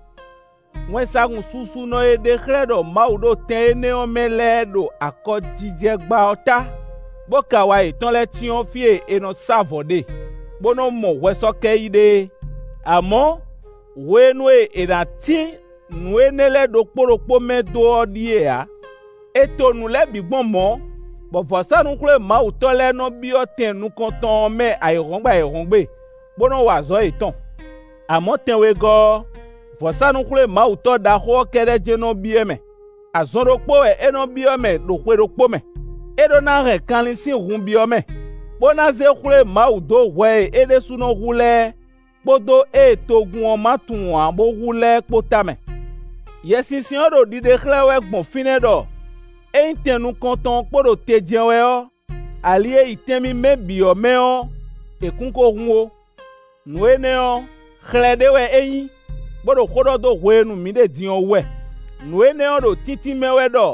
Wɛsagun susu no ye de xlẽ ɖo Mawu ɖo tẽ enewo me lẽ ɖo akɔdzidzegbawo ta. Boka wa etɔn le tiɔ fie eno savɔ de. Bono mo wɛsɔke yi de. Àmọ́ woe nue ena ti nue ne le ɖo kpoɖokpo me do ɔɖie ya. Eto nu le bigbɔn mɔ. Bɔvɔsanu kple Mawu tɔ le no biɔ tẽ nukɔtɔn me ayɔrɔngbe. Bono wazɔ etɔn. Àmọ́ tẽwe gɔ. Vɔsanu kple Mawu tɔ da xɔ ke ɖe dze no bie me. Azɔɖokpo eno biɔ me ɖoƒe ɖokpo me. Eɖo na hɛ kalĩ si hun biɔ me. Bona ze kple Mawu do hɔe eɖe sunɔ hu lɛ. Kpodo togun matun abo hu lɛ kpota me. Yesisiɔ ɖo ɖiɖe xlẽwɛ gbɔn fine ɖɔ. Eyi tenu kɔntɔn kpoɖo tedzewɛ alie yi temi me biɔ meɔ ekunko huwo. Nue neɔ xlẽ ɖe wɛ eyi. Boɖo xoɖɔ do hoe nu mi ɖe diɔ wɛ. Nue neɔ ɖo titi mewɛ ɖɔ.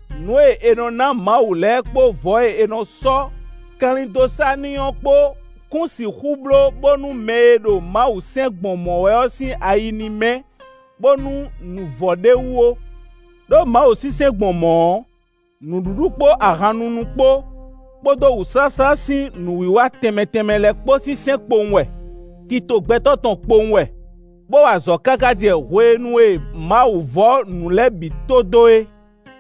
Nue eno na Mawu lɛ kpo vɔe eno sɔ. Kalĩdosa niɔ kpo kunsi xublo bonu me ɖo Mawu sẽ gbɔmɔwɛ si ayini me bonu nuvɔ ɖe wuwo. Ɖo Mawu si sẽ gbɔmɔ. Nuɖuɖu kpo ahanunu kpo. Kpodo wusasra si nuwiwa tɛmɛtɛmɛ le kpo si sẽ kpowɛ. Tito gbɛtɔtɔn kpowɛ. Bo wazɔ kaka dze hoe nue Mawu vɔ nulɛbi todoe.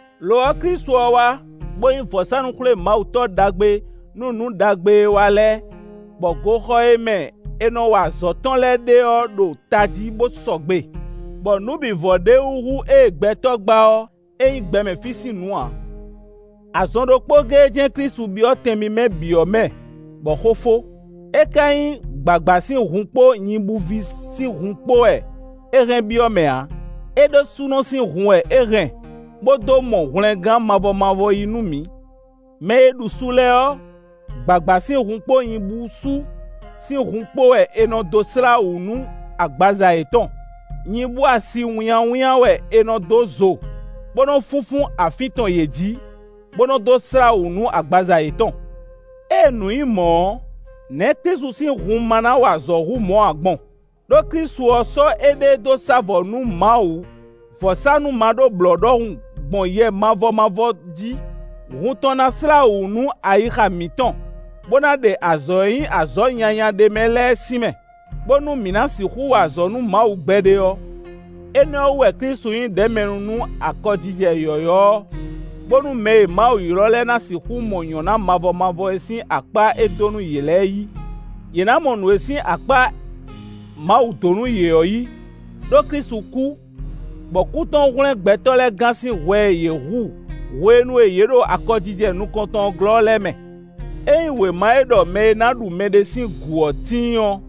Lo Kristoa wa boyin vɔsanu kple Mawu tɔ dagbe nunu dagbe wa lɛ. Bɔgo xɔ me eno wazɔ tɔn lɛ ɖe ɖo tadzi bo sɔgbe. Bɔ nubi vɔ ɖe wu gbɛtɔ gbawo eyi gbɛmɛ fisi nua. Azɔɖokpo ge dze Kristu biɔ temi me biɔ me bɔ xofo. Ekanyi gbagba si hun kpo nyibuvi si hun kpoe ehɛn biɔ mea. Eɖo sunɔ si hun ehɛn. Bodo mɔ hlẽ gã mavɔ yi nu mi. Me eɖu su lɛ gbagba si hun kpo nyibu su si hun kpoe eno do sra wunu agbaza etɔn. Nyibu asi wunyawunyawɛ eno do zo. Bono funfun afitɔn ye dzi. Bono do sra wunu agbaza etɔn. Enu imɔ. Ne Kristu si hun mana wazɔ hu mɔ agbɔn. Ɖo Kristu sɔ eɖe do savɔ nu Mawu. Vɔsanu ma ɖo blɔɖɔ hun gbɔn ye mavɔ dzi. Huntɔ na sra wunu ayixa mitɔn. Bona de azɔ yi azɔ nyanya de me lɛ si me. Bonu mina si hu azɔ nu Mawu gbe de yɔ. Enɔ wɛ Kristu yi demenu nu akɔdzidze yɔyɔ. Bonu me Mawu yrɔ lɛ na si hu mɔnyɔ na mavɔ esi akpa edonu yelɛ yi. Yena mɔnu esi akpa Mawu donu yeyɔ yi. Ɖo Kristu ku. Bɔkutɔn hlẽ gbɛtɔ lɛ gã si hɔe yehu. Hoe nu yeɖo akɔdzidze nukɔtɔn glɔ lɛ me. Eyi we ma eɖɔ me na ɖu me ɖe si guɔ tiɲɔ.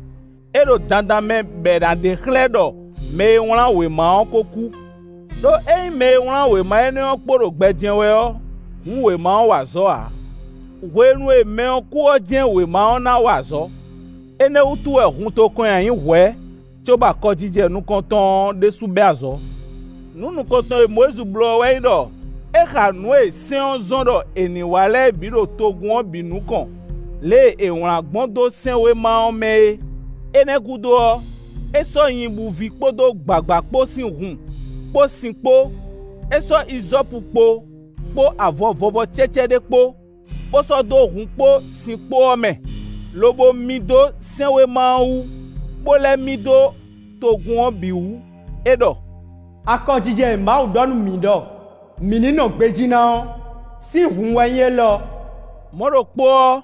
Eɖo dandan me bɛɖa de xlẽ ɖɔ me ŋlã we mawo koku. Ɖo eyi me ŋlã we ma eneɔ kpoɖo gbɛdzɛwɛ ŋu we mawo wazɔa. Hoe nu meɔ kuɔ dzɛ we mawo na wazɔ. Ene wutu hunto kɔe anyi hɔe tso ba akɔdzidze nukɔtɔn de su be azɔ. Nunukɔtɔn Moizu blɔ wɛ ɖɔ. Exa nue sẽɔ zɔn ɖɔ eniwa lɛ bi ɖo togun bi nukɔn. Le ewlã gbɔdo sẽwe mawo me. Ene kudoɔ. Esɔ nyibuvi kpodo gbagba kpo si hun. Kpo si kpo. Esɔ izɔpu kpo. Kpo avɔ vɔvɔ tsɛtsɛ de kpo. Kposɔ do hun kpo si kpoɔ me. Lobo mi do sẽwe mawu. Kpo lɛ mi do togun bi wu. Eɖɔ. Akɔdzidze Mawu dɔnu mi ɖɔ. Mini nɔ gbedzi na wo. Si hun wɛnye lɔ. Mɔɖokpoɔ.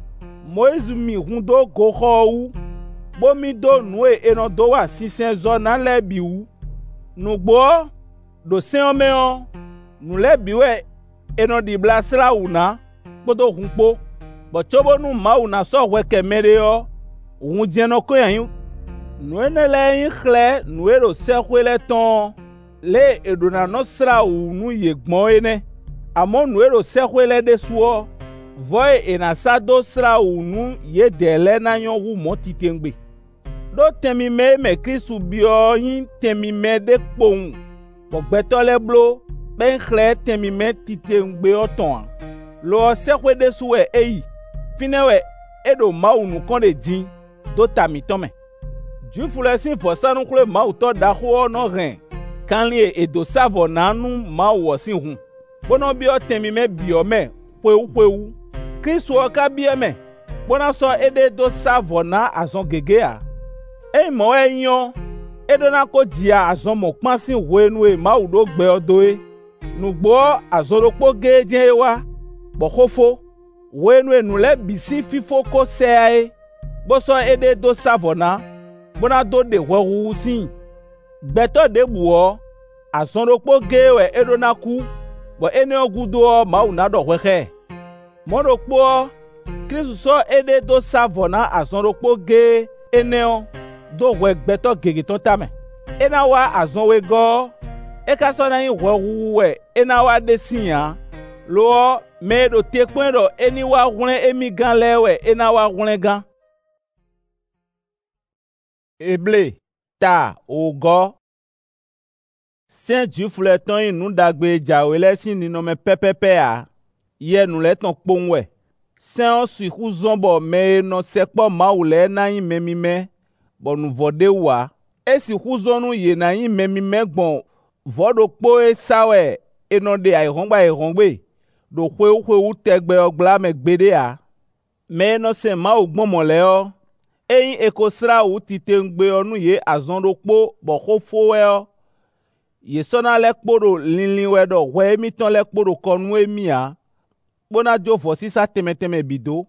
Moizu mi hun do goxɔ wu. Bo mi do nue enɔ do wa sisẽ zɔ na lɛ bi wu. Nugboɔ. Do sẽɔ meɔ. Nulɛ biwɛ enɔ ɖibla sra wuna. Kpodo hun kpo. Bɔtsobonu Mawu na sɔ hɔe kɛmɛ ɖe yɔ. Hun dzɛnɔ koe anyi. Nue ne lɛ yin xlẽ nue ɖo sɛxoe lɛ tɔn. Le eɖona nɔ sra wunu ye gbɔn ene. Amɔ nue ɖo sɛxoe lɛ de suɔ. Vɔe ena sa do sra wunu ye de lɛ na nyɔ wu mɔ titengbe. Ɖo tɛmime me Kristu biɔ yin tɛmime de kpoŋ. Bɔgbɛtɔ lɛ blo. ben xlẽ tẽmime tite ngbe otɔ̃a lo sexwe ɖe su wɛ eyi fine wɛ eɖo Mawu nukɔ ɖe dzi do tamitɔ me. Juifu le si vɔsanu kple Mawutɔ daxowo nɔ hɛn kanlie edo sa vɔ na nu Mawu wɔ si hu. Bonɔ biɔ tẽmime biɔ me ƒewu. Kristoa ka bie me bona sɔ eɖe do sa vɔ na azɔ gegea. Eyi mɔwɛ nyɔ eɖona ko dzia azɔ mɔ kpãsi hoenue Mawu ɖo gbeɔ doe. Nugbo azɔɖokpo ge dze wa bɔxofo hoenue nu le bisi fifo ko seae bosɔ eɖe do sa vɔ na bona do ɖe hɔhuhu si. Gbɛtɔ ɖe buɔ azɔɖokpo ge wɛ eɖona ku bɔ eneo gudoɔ Mawu na ɖɔ hwexɛ. Mɔɖokpoɔ Kristu sɔ eɖe do sa vɔ na azɔɖokpo ge eneo do hɔe gbɛtɔ gegetɔ tame. Ena wa azɔwe gɔ eka sɔ na yi hɔhuhu wɛ ena wa ɖe sia loɔ me ɖo te kpɔe ɖɔ eni wa hlẽ emi gã lɛ wɛ ena wa hlẽ gã. Eble ta ogɔ. Saint Juif le tɔn yi nuɖagbe dzawe le si ninɔme pɛpɛpɛa ye nu le tɔn kpɔn wɛ. Saint si ƒu zɔn bɔ me nɔ sekpɔ Mawu le na yi memime bɔ nu vɔ de wa. Esi ƒu zɔnu ye na yi memime gbɔn vɔ ɖokpo esa wɛ enɔ de ayihɔngbe ɖo ƒewu tɛgbɛ gbla me gbeɖea. Me nɔ se Mawu gbɔmɔ le yɔ. Eyi eko sra wu tite ŋgbe nu ye azɔɖokpo bɔ xofo wɛ ye sɔna lɛ kpo ɖo lili wɛ ɖɔ hɔe emitɔ lɛ kpo ɖo kɔnu emia kpona dzo vɔsisa tɛmɛtɛmɛ bido.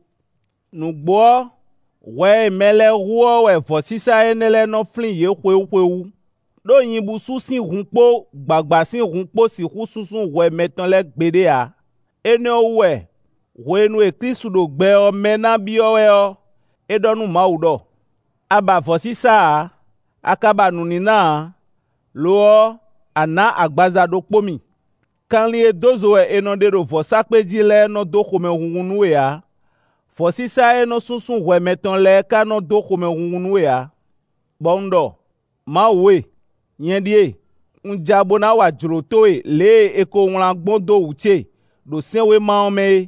Nugboɔ hɔe mɛlɛ huɔ wɛ vɔsisa ene lɛ nɔ fli ye ƒewu. Ɖo nyibusu si hunkpo gbagba si hunkpo si ƒu susu hɔe mɛtɔ lɛ gbeɖea. Eneo wɛ hoenue Kristu ɖo gbɛɔ me na biɔwɛ eɖɔnu Mawu ɖɔ. Aba vɔsisa akaba nunina loɔ ana agbaza ɖokpo mi. Kanlie dozo wɛ enɔ ɖe ɖo vɔsakpe dzi lɛ nɔ do xomehuhu nuwea. Vɔsisa enɔ susu hɔe mɛtɔ lɛ ka nɔ do xomehuhu nuwea. Bɔŋdɔ Mawue nye ɖie ŋdza bona wa dzro toe le eko ŋlã gbɔn do wutse ɖo sewe mawo me.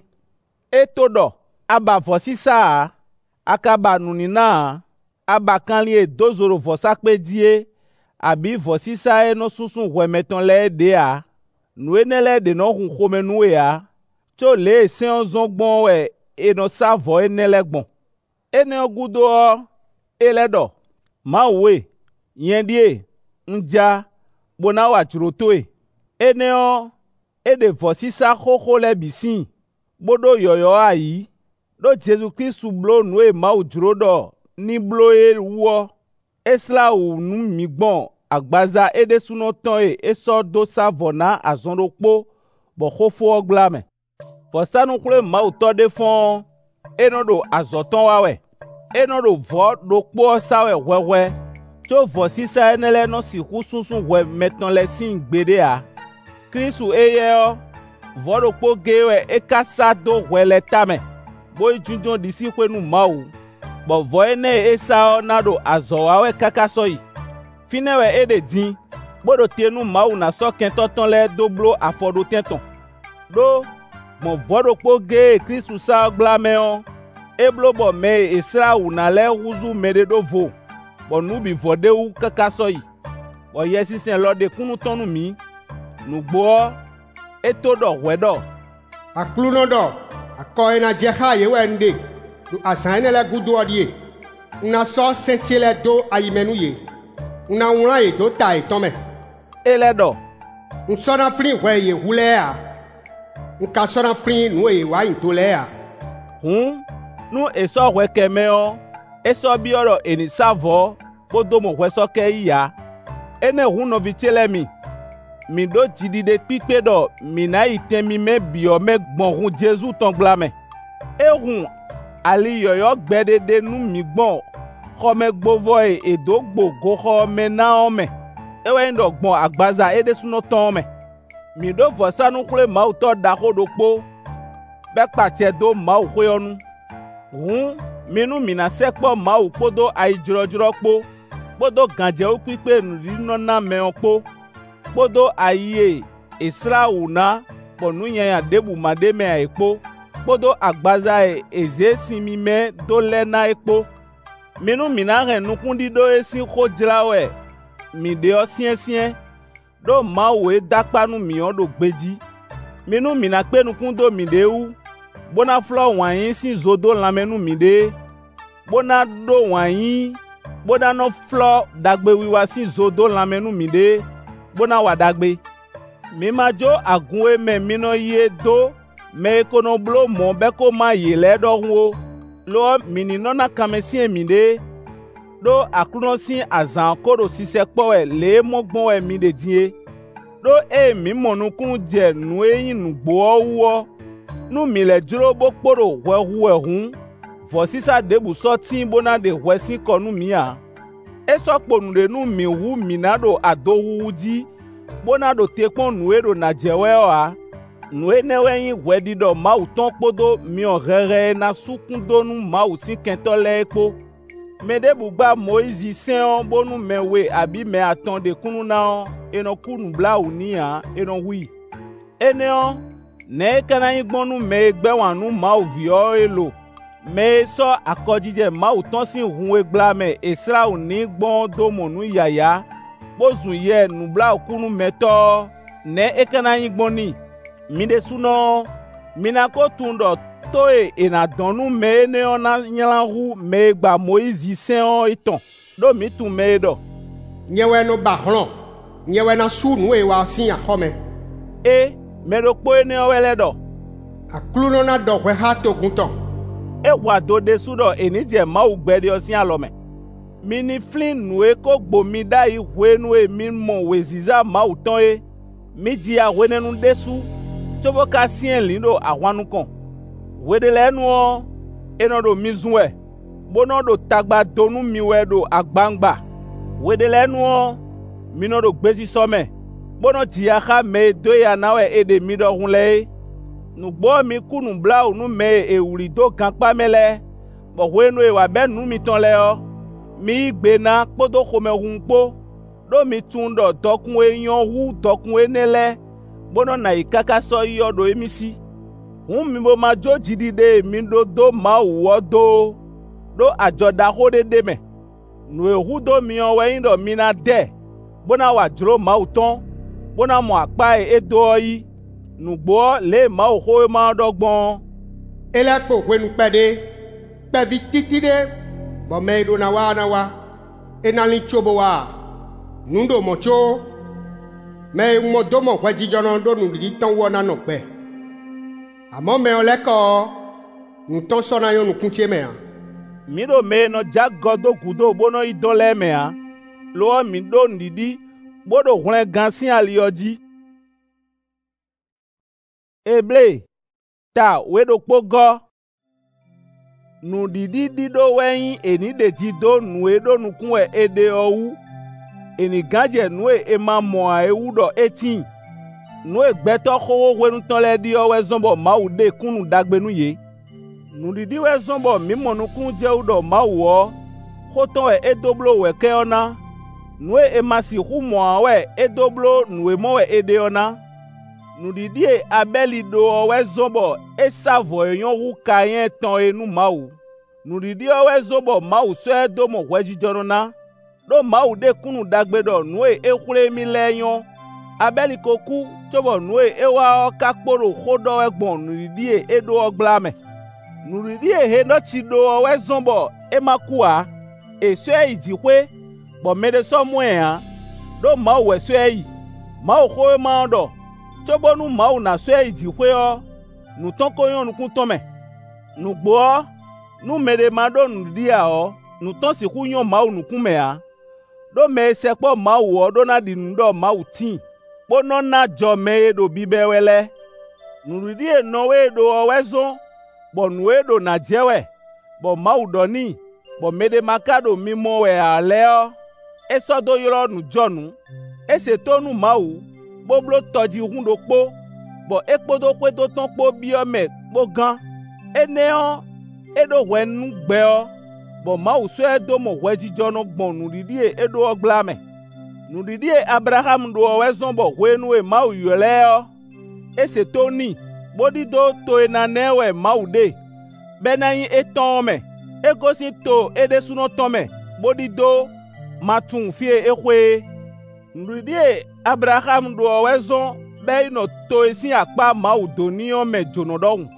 Eto ɖɔ aba vɔsisa akaba nunina aba kanlie dozo ɖo vɔsakpe dzie abi vɔsisa enɔ susu hɔe mɛtɔ lɛ ɖea. Nu ene lɛ ɖe nɔ hu xome nuwea tso le seɔ zɔn gbɔn wɛ enɔ sa vɔ ene lɛ gbɔn. Eneo gudoɔ ele ɖɔ Mawue nye ɖie ŋdza bona wa dzro toe. Eneo eɖe vɔsisa xoxo lɛ bisi boɖo yɔyɔ ayi ɖo Jesu Kristu blo nue Mawu dzro ɖɔ ni blo ye wuɔ. Esla wu nu mi gbɔn agbaza eɖe sunɔtɔe esɔ do sa vɔ na azɔɖokpo bɔ xofoɔ gbla me. Vɔsanu kple Mawutɔ ɖe fɔɔ enɔ ɖo azɔtɔ wawɛ. Enɔ ɖo vɔ ɖokpoɔ sawɛ hwɛhwɛ tso vɔsisa ene lɛ nɔ si ƒu susu hɔe mɛtɔ lɛ si gbeɖea. Kristu eyɔ vɔ ɖokpo ge wɛ eka sa do hɔe lɛ tame boe junjɔ ɖisi ƒe nu Mawu. Bɔ vɔ ene esawɔ na ɖo azɔ wawɛ kaka sɔyi. Fine wɛ eɖe dzi boɖo te nu Mawu na sɔ kɛntɔtɔ lɛ do blo afɔɖotɛtɔ. Ɖo mɔ vɔ ɖokpo ge Kristu sa gbla meɔ. Eblo bɔ me esra wuna lɛ huzu me ɖe ɖo vo bɔ nubi vɔ ɖewu kaka sɔyi. Bɔ ye sisɛ lɔ ɖe kunutɔnu mi. Nugboɔ eto ɖɔ hɔe ɖɔ. Aklunɔ ɖɔ akɔ ena dze xa ye wɛ ŋɖe ɖo azã ene lɛ gudoɔ ɖie. Ŋna sɔ sɛtse lɛ do ayimenu ye. Ŋna ŋlã ye do ta etɔme. Ele ɖɔ. Ŋsɔna fli hɔe ye hu lɛa. Ŋka sɔna fli nu ye wa yin to lɛa. Nu esɔ hɔe kɛmɛɔ esɔ biɔ ɖɔ enisa vɔ kpodo mo hɔe sɔ kɛ iya. Ene hu nɔvi tse lɛ mi. Mi ɖo dziɖiɖe kpikpe ɖɔ mi na yi tɛmi me biɔ me gbɔn hu Jesu tɔn gbla me. Ehu ali yɔyɔ gbɛɖeɖe nu mi gbɔn xɔme gbovɔe edo gbo goxɔ me nawo me. Ewɔ ɖɔ gbɔn agbaza eɖe sunɔtɔwo me. Mi ɖo vɔsanu kple Mawutɔ daxo ɖokpo be kpatsɛ do Mawu ƒeɔnu. Minu mina sekpɔ Mawu kpodo ayidzrɔdzrɔ kpo kpodo gãdzewo kpikpe nuɖinɔna meɔ kpo kpodo ayie esra una bo nunyanya debu mademe a ekpo kpodo agbaza eze simi me do le na ekpo minu mina ren nukundi do esi khojrawe mi de o sien do mawe dakpanu mi o do gbeji minu mina pe nukundo mi de u bona flo wanyin si zodo lamenu mi de bona do wanyin bona no flo dagbe wiwa si zodo lamenu mi de bona wa dagbe mi ma jo agun me mino ye do me kono blo mo be ko ma ye le do wo lo mini nona kamesi mi de do akuno si azan koro sise po e le mo gbon e mi de die do mi monukun je nu eyin nu gbo owo nu mi le duro bo poro wehu ehun vo sisa debu so tin bona de wesi konu mi a e so ponu de nu mi wu minado adowu ji bona do tekpon nu ero na jewe o a nu eneweyin wedido ma uton podo mi o rere na sukun donu ma usin kentole epo medebu gba Moïse sen bonu mewe abi me atonde kunu na eno kunu bla unia eno wi eneo ne kana igbonu me egbe wanu ma ovio elo me so akojije ma uton sin hun egba me esra uni gbon do monu yaya bozun ye nu bla kunu meto ne ekana igboni mi de suno mina ko tundo to ena donu me ne ona nyalanhu me gba Moïse sen o iton do mi tun me do nyewe no bahron nyewe na sunu e wa sin ahome me do po ene o wele do akluno na do hwe ha to gunton e wa do de sudo eni je ma ugbede o sin alome mi ni flin nu e ko gbo mi da i hwe nu e mi mo weziza ma uton mi ji a wenenu desu tobo ka sin lindo awanu kan wedele nu o eno do mizunwe bono do tagba donu miwe do agbangba wedele nu o mino do gbezi some bono dia kha me do ya nawe ede mi do hunle nu gbo mi kunu bla nu me ewuri do kan pa mele bo wenu e wa be nu mi ton le o mi gbe na podo khome hun po do mi tun do dokun eyan hu dokun enele bono na ikaka so yo do emisi mi bo ma jo jidide mi do ma wo do ajoda ho de me nu ehu do mi o we ndo mi na de bona wa jro ma uton bona mo apa edo yi nu gbo le ma o ho ma dogbon ele po wenu pede pe vititide bo me do na wa enali chobo wa nundo mocho me mo do mo kwa jijono do nu di tan wo na no pe àmọ́ me ole ko nton so na yo nu kunche me a mi do me no jagodo gudo bono idole me a lo mi do ndidi bodo hun gansin alioji eble ta we do pogo nu didi dido weyin eni de ti do nu e do nu kun e ede owu eni gaje nu e ma mo a ewu do 18 nu egbeto khowo wenu ton le di owe zombo maude kunu dagbenu ye nu didi we zombo mimonu kun je udo mawo khoton e edoblo we ke ona nu e masi humo we edoblo nu e mo we ede ona nu didi e abeli do owe zombo e savo eyon hu kayen ton enu mawu nu didi owe zombo mawu so edomo wejijono na do maude kunu dagbedo nu e ekhule mi leyon abeli koku chobo nue ewa kakporo khodo egbon nuridie edo oglame nuridie he no ti do owe zombo emakua eso ijihwe bo mede so mu ehan do ma we so yi ma o kho ma do chobo nu ma o na so ijihwe o nu ton ko yon kun ton me nu gbo nu mede ma do nuridie o nu ton si ku yon ma o nu kun me a do me sepo ma o do na di nu do ma o tin bono na jo me do bibewele nuridie no we do owezo bo nu do na jewe bo maudoni bo mede makado mimo we aleo eso do yoro nu jonu ese tonu mau boblo toji hundo po bo ekpodo kwe do ton po bi ome po gan eneo edo wenu gbe o bo mau so edo mo weji jono gbon nuridie edo oglame Nuɖiɖi Abraham ɖo ɔwɛ zɔn bɔ hwenu Mawu yɔlɛ yɔ. Ese to ni bodido to enane wɛ Mawu de. Bena yin etɔn me. Egosi to ede sunɔtɔn me bodido matun fie exwe. Nuɖiɖi Abraham ɖo ɔwɛ zɔn bɛ yinɔ to esi akpa Mawu doniɔ me dzonɔ ɖɔŋu.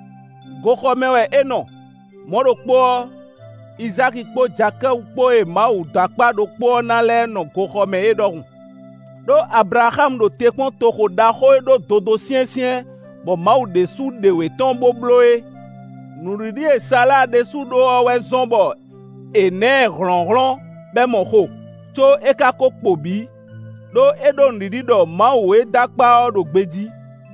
Goxɔme wɛ enɔ. Mɔɖokpoɔ Izaki kpo Jacob kpo Mawu do akpa ɖokpoɔ na lɛ nɔ goxɔme eɖɔŋu. Ɖo Abraham ɖo tekpɔn toxo daxo eɖo dodo siɛsiɛ bɔ Mawu ɖe su ɖewetɔn bobloe. Nuɖiɖi Sala ɖe su ɖo ɔwɛ zɔn bɔ ene hlɔ̃hlɔ̃ bɛ mɔxo tso ekako kpobi. Ɖo eɖo nuɖiɖi ɖɔ Mawu edakpa ɖo gbedzi.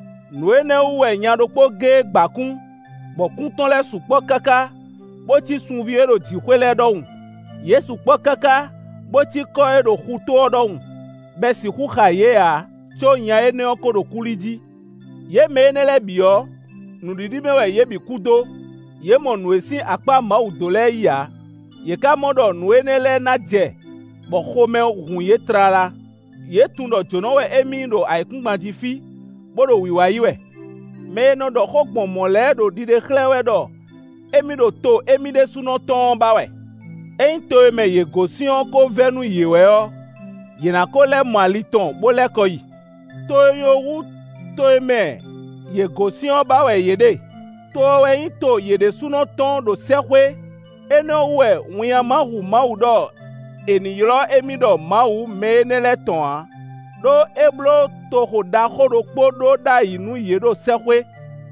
Nue ne wue nyaɖokpo ge gbakun bɔ kuntɔn lɛ sukpɔ kaka. Botsi sunvi eɖo dziƒoe lɛ ɖɔŋu. Yesu kpɔ kaka botsi kɔ eɖo xutoɔ ɖɔŋu. Bɛ si xuxa yea tso nya eneɔ ko ɖo kuli dzi. Ye me ene lɛ biɔ. Nuɖiɖi me wɛ ye bi kudo. Ye mɔ nu esi akpa Mawu do lɛ yia. Ye ka mɔ ɖɔ nu ene lɛ na dze bɔ xome hun ye tra la. Ye tun ɖɔ dzonɔ wɛ emi ɖo ayikugbadzi fi bo ɖo wiwa yi wɛ. Me enɔ ɖɔ xɔ gbɔmɔ lɛ ɖo ɖiɖe xlẽ wɛ ɖɔ. Emi ɖo to emi ɖe sunɔtɔn ba wɛ. Eyin to me ye gosiɔ ko venu ye wɛ yɔ. Yina ko lɛ mɔ alitɔn bo lɛ kɔ yi. To yo wu to me ye gosiɔ ba wɛ ye ɖe. To wɛ yin to ye ɖe sunɔtɔn ɖo sɛxoe. Ene wɛ ŋuya Mawu ɖɔ eni ylɔ emi ɖɔ Mawu me ne lɛ tɔ̃a. Ɖo eblo toxo daxo ɖokpo ɖo ɖa yi nu ye ɖo sɛxoe.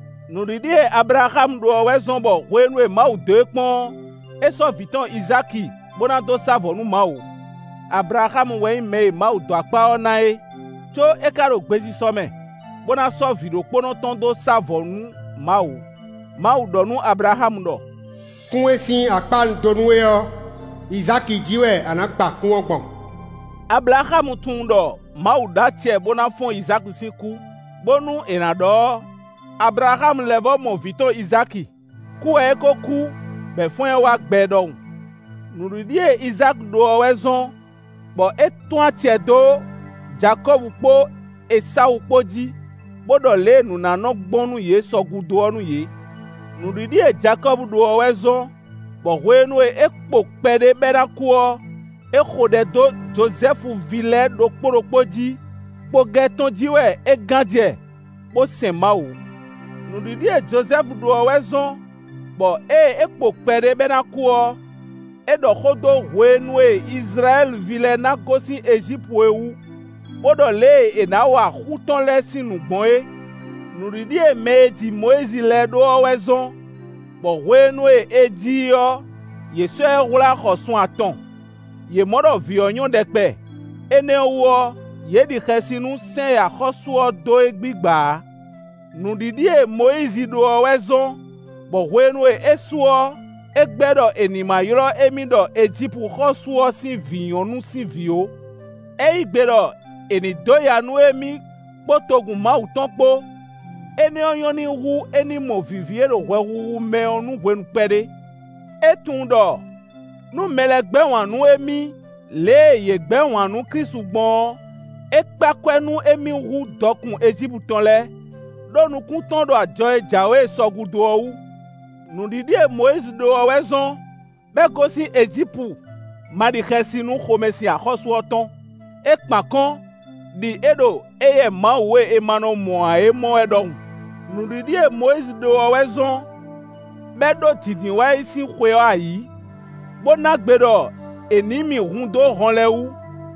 Nuɖiɖi Abraham ɖo ɔwɛ zɔn bɔ hwenu Mawu do ekpɔn. Esɔ vitɔn Izaki bona do sa vɔ nu Mawu. Abraham wɛ me Mawu do akpa na ye. Tso eka ɖo gbezisɔ me bona sɔ vi ɖokponɔtɔn do sa vɔ nu Mawu. Mawu ɖɔ nu Abraham ɖɔ. Kun esi akpa donu yɔ. Izaki dziwɛ anagba kun gbɔn. Abraham tun ɖɔ Mawu da tiɛ bona fɔn Izaki si ku. Bonu ena ɖɔ. Abraham lɛ vɔ mɔ vitɔ Izaki. Kuwɛ eko ku bɛ fɔn wa gbɛ ɖɔŋu. Nuɖiɖi Izaki ɖo ɔwɛ zɔn bɔ etɔn tiɛ do Jacob kpo Esau kpo dzi. Boɖɔ le nunanɔ gbɔnu ye sɔgudoɔ nu ye. Nuɖiɖi Jacob ɖo ɔwɛ zɔn bɔ hwenu ekpo kpɛ ɖe bɛna kuɔ. Exɔ ɖe do Joseph vi lɛ ɖokpoɖokpo dzi. Kpo gɛtɔn dzi wɛ egãdze kpo sɛ Mawu. Nuɖiɖi Joseph ɖo ɔwɛ zɔn bɔ ekpo kpɛ ɖe bɛna kuɔ. Eɖɔ xodo hwenu Israel vi lɛ na gosi Egypte wu. Boɖɔ le ena wɔ axutɔn lɛ si nugbɔn ye. Nuɖiɖi me di Moise lɛ ɖo ɔwɛ zɔn bɔ hwenu edi yɔ yesɔe wla xɔsɔn atɔn. Ye mɔɖɔ viɔ nyɔ ɖekpɛ. Ene wɔ ye ɖi xɛsinu sɛ yaxɔsuɔ do egbigba. Nuɖiɖi Moise ɖo ɔwɛ zɔn bɔ hwenu esuɔ egbɛ ɖɔ enima ylɔ emi ɖɔ Egypte xɔsuɔ si vinyɔnu si viwo. Eyi gbe ɖɔ eni do ya nu emi kpotogun Mawu tɔn kpo. Eneɔ nyɔni wu eni mo vivie ɖo hwɛhuhu meɔ nu hwenu kpɛ ɖe. Etun ɖɔ nu mele gbɛwãnu emi le ye gbɛwãnu Kristu gbɔn. Ekpakɔɛnu emi wu dɔkun Egyptɔn lɛ. Ɖo nukutɔn ɖo adzɔe dzawe sɔgudoɔ wu. Nuɖiɖi Moise ɖo ɔwɛ zɔn bɛ gosi Egypte maɖixɛsinu xɔme si axɔsuɔtɔn. Ekpa kɔn ɖi eɖo eye Mawu emanɔ mɔa emɔe ɖɔŋu. Nuɖiɖi Moise ɖo ɔwɛ zɔn bɛ ɖo didinwa si xɔe ayi. Bona gbe ɖɔ enimi hun do hɔn lɛ wu.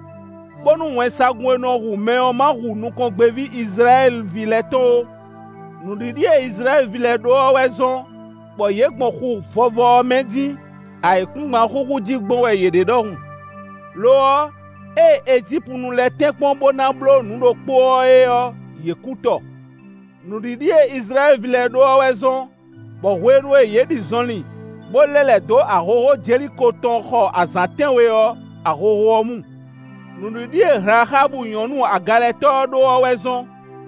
Bonu wɛnsagun enɔ hu meɔ ma hu nukɔgbevi Israel vi lɛ to. Nuɖiɖi Israel vi lɛ ɖo ɔwɛ zɔn bɔ ye gbɔn hu vɔvɔ mɛdzi. Ayikungba xuxu dzi gbɔn wɛ ye ɖe ɖɔŋu. Loɔ Egypte nu lɛ tɛkpɔn bona blo nuɖokpoɔ eyɔ ye kutɔ. Nuɖiɖi Israel vi lɛ ɖo ɔwɛ zɔn bɔ hwenu ye ɖi zɔnli. Bo lɛ lɛ do ahoho Jeriko tɔn xɔ azãtɛwe yɔ ahohoɔ mu. Nuɖiɖi Rahabu nyɔnu agalɛtɔ ɖo ɔwɛ zɔn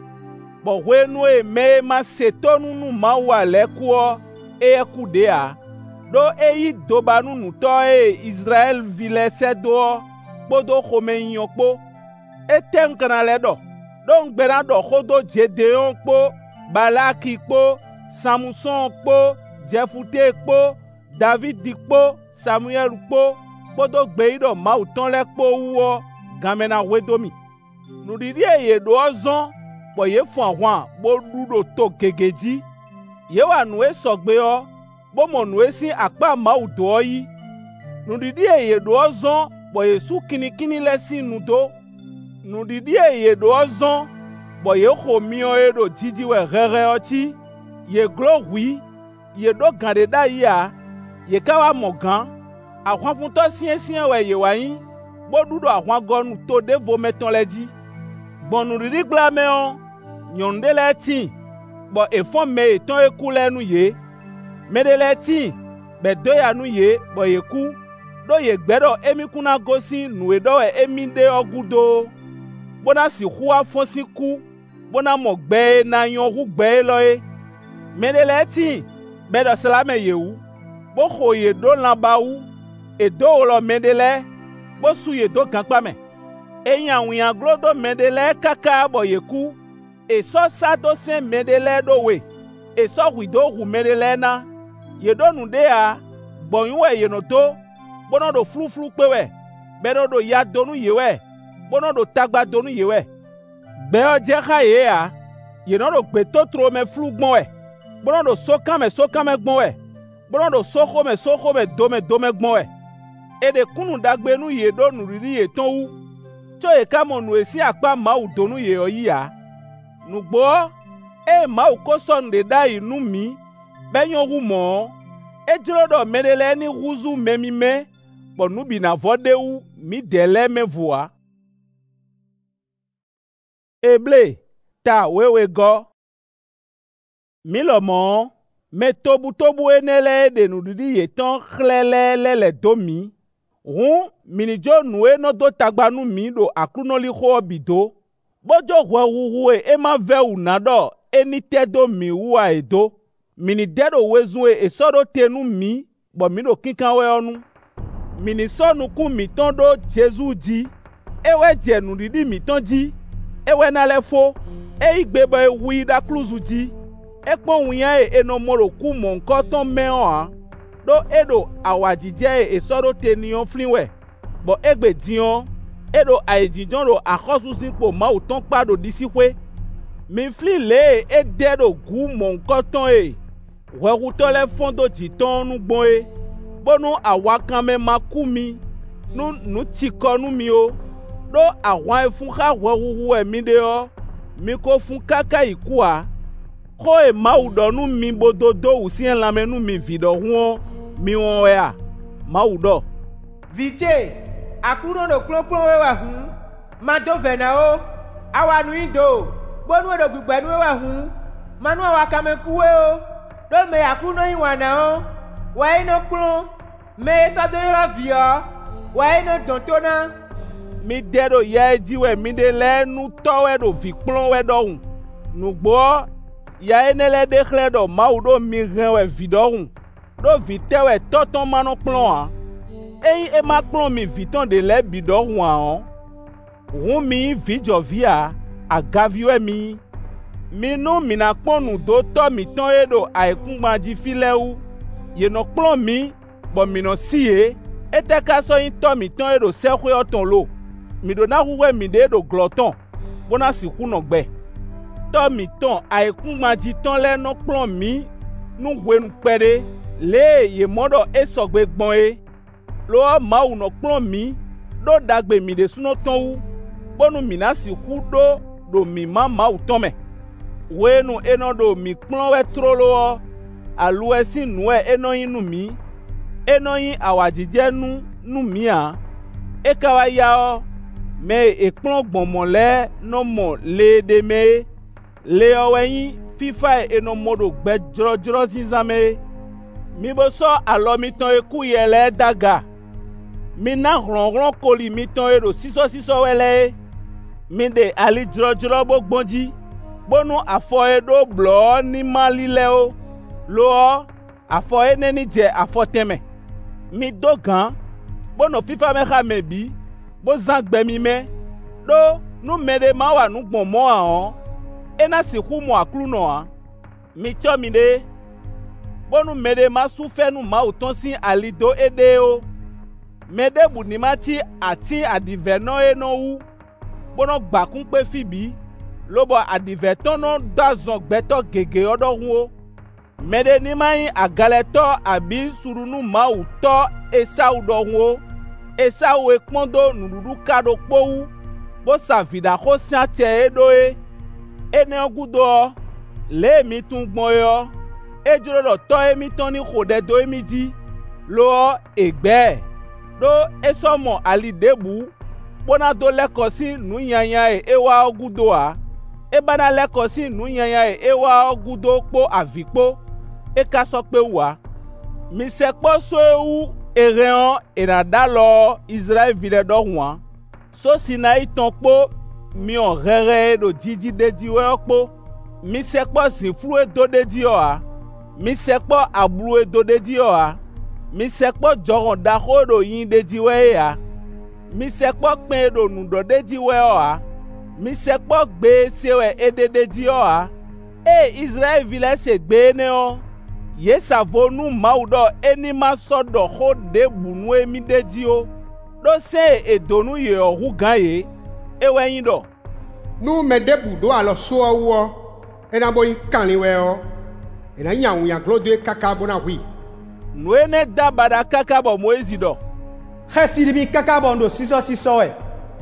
bɔ hwenu me ma setɔnu nu Mawu alɛ kuɔ eye ku ɖea. Ɖo eyi dobanu nutɔ Israel vi lɛ sɛdoɔ kpodo xɔme nyɔ kpo. ete nkana le do ngbena do xodo Gédéon kpo Balaki kpo Samson kpo Jefute kpo David kpo Samuel kpo kpodo gbe do Mawu ton le kpo wo gamena wedomi nudidi ye do ozon bo ye fun ahwan bo dudo to gegeji ye wa nu esogbe o bo mo nu esi akpa Mawu do yi nudidi ye do ozon bo ye su kinikini lesi nudo nudidi ye do ozon bo ye xomi o edo jiji we rere oti ye glo wi ye do gande da ya ye kawa mogan ahwan fun to sien we ye wa yin bo dudo ahwan gonu to devo meton leji gbonu riri gla me on nyonde le tin bo efon me eton eku lenu ye mede le tin be do ya nu ye bo ye ku do ye gbedo emi kuna gosi nu edo emi de ogudo bona si huwa fonsi ku bona mo gbe na yon hu gbe lo e mede le tin be do salame yewu bo kho ye do lamba wu edo lo mede le bo su ye do kan pa me eyan wiyan glodo mede le kaka bo ye ku eso sa do sen mede le do we eso wi do hu mede le na ye do nu de a gboyun we ye no to bono do fluflu pe we be do ya donu ye we bono do tagba donu ye we gbe o je kha ye a ye no do gbe to tro me flu gbon we bono do sokan me gbon we bono do soko me do me gbon we e de kunu dagbe nu ye do nu riri ye ton wu tso ye ka mo nu esi akpa Mawu donu ye o yi a nugbo e Mawu ko son de da inu mi be yon wu mo e jro do medele ni huzu memi me bo nu bi na vodewu mi dele me voa eble ta wewe go mi lo mo me tobu enele de nu didi ye ton khlele le do mi hun minijo nu e no do tagbanu mi do akrunoli ho bido bojo hwehuhu e ma ve unado eni tedo mi wa edo mini dedo wezu e sodo tenu mi bo mi do kinkan we onu mini sonu ku mi ton do Jesu ji ewe jenu didi mi ton ji ewe na le fo e igbe bo ewi da kluzu ji e pon wiyan e no moro ku mo nkan ton me han do edo awajije e sodo tenion flinwe bo egbe dion edo aijijon do akhosu sinpo Mawu ton pado disipwe mi fli le e dedo gu mo nkan ton e wehu to le fondo jiton nu gbon e bonu awakan me makumi nu tikonu mi o do awan fun kha wehu e mi de o mi ko fun kaka ikua ko e Mawu donu mi bododo usien lamenu mi vido huon mi won e a Mawu do vite akuro no klonklon we wa hun ma do vena o awa nu indo bonu do gbugbe nu we wa hun manu awa kamekuwe o do me akuno iwana o wa ino klon me sa do ra vio wa ino dontona mi dedo ye jiwe mi de lenu towe do vi klon we do hun nugbo ya enele de khle do Mawu do mi ren we vido hun do vitewe toton manu klon a eyi e ma klon mi viton de le bido hun an hun mi vijo via agaviwe mi nu mina kponu do to mi ton edo aikungba ji filewu ye no klon mi bo mi no siye ete ka so yin to mi ton edo sekwe oton lo mi do na huwe mi de edo gloton bona si hu no gbe to mi ton aikungba ji ton le no klon mi nu gwenu pere le ye modo esogbe gbon e lo Mawu no klon mi do dagbe mi de suno ton wu bonu mi na si hu do mi ma Mawu ton me wenu eno do mi klon we trolo alu esi nu e eno yin nu mi eno yin awajije nu mi a e ka wa ya o me e klon gbonmo le no mo le de me le o yin fifa eno modo gbe joro sinzame mi bo so alo mi ton eku yele daga mi na ronron koli mi ton ero siso wele mi de ali joro bo gbonji bonu afo edo blo ni malile o lo afo eneni je afo teme mi dogan bono fifa me kha mebi bo zangbe mi me do nu mede ma wa nu gbɔn mɔ ahɔn ena si ƒu mɔ aklu nɔa mi tsɔ mi ɖe bonu mede ma su fɛ nu ma wòtɔn si ali do ede o mede bu ni ma ti ati adivɛ nɔ ye nɔ wu bonɔ gbakun kpe fi bi lobɔ adivɛ tɔn nɔ do azɔn gbɛtɔ gege ɔdɔ ŋu o mede ni ma yi agalɛtɔ abi surunu ma wòtɔ esawu dɔ ŋu o esawu ekpɔn do nuɖuɖu ka ɖo kpowu bo sa viɖaxɔ sia tiɛ eɖo ye ene gudoɔ le mi tun gbɔn yɔ edzro ɖɔ tɔ emi tɔn ni xɔ ɖe do emi dzi loɔ egbɛ ɖo esɔmɔ ali debu bona do lɛkɔsi nunyanya ye ewa gudoa ebana lɛkɔsi nunyanya ye ewa gudo kpo avikpo eka sɔkpe wua misekpɔ soewu ereɔn enada lɔ Israelvi ɖe ɖɔ hũa so Sinayi tɔn kpo miɔ hɛhɛ ɖo dzidzi ɖedzi wɔ kpo misekpɔ ziflu edo ɖedzi yɔa misekpɔ ablu edo ɖedzi yɔa misekpɔ dzɔhɔn daxo ɖo yin ɖedzi wɔ ya misekpɔ kpɛ ɖo nuɖɔ ɖedzi wɔ yɔa misekpɔ gbe sewɛ ede ɖedzi yɔa Israelvi lɛ se gbe ne yɔ yesa vo nu mawu ɖɔ eni ma sɔ ɖɔ xɔ ɖe bu nu emi ɖedzi o ɖo se edonu ye ɔʋu gã ye ewɔ nyi ɖɔ nu me de bu do alɔ soa wɔ ena bo yin kani wɛ yɔ ena nyawu glo do kaka bona hui nu ene da baɖa kaka bɔ Moïse ɖɔ xesi ɖi mi kaka bɔ ŋdo sisɔ wɛ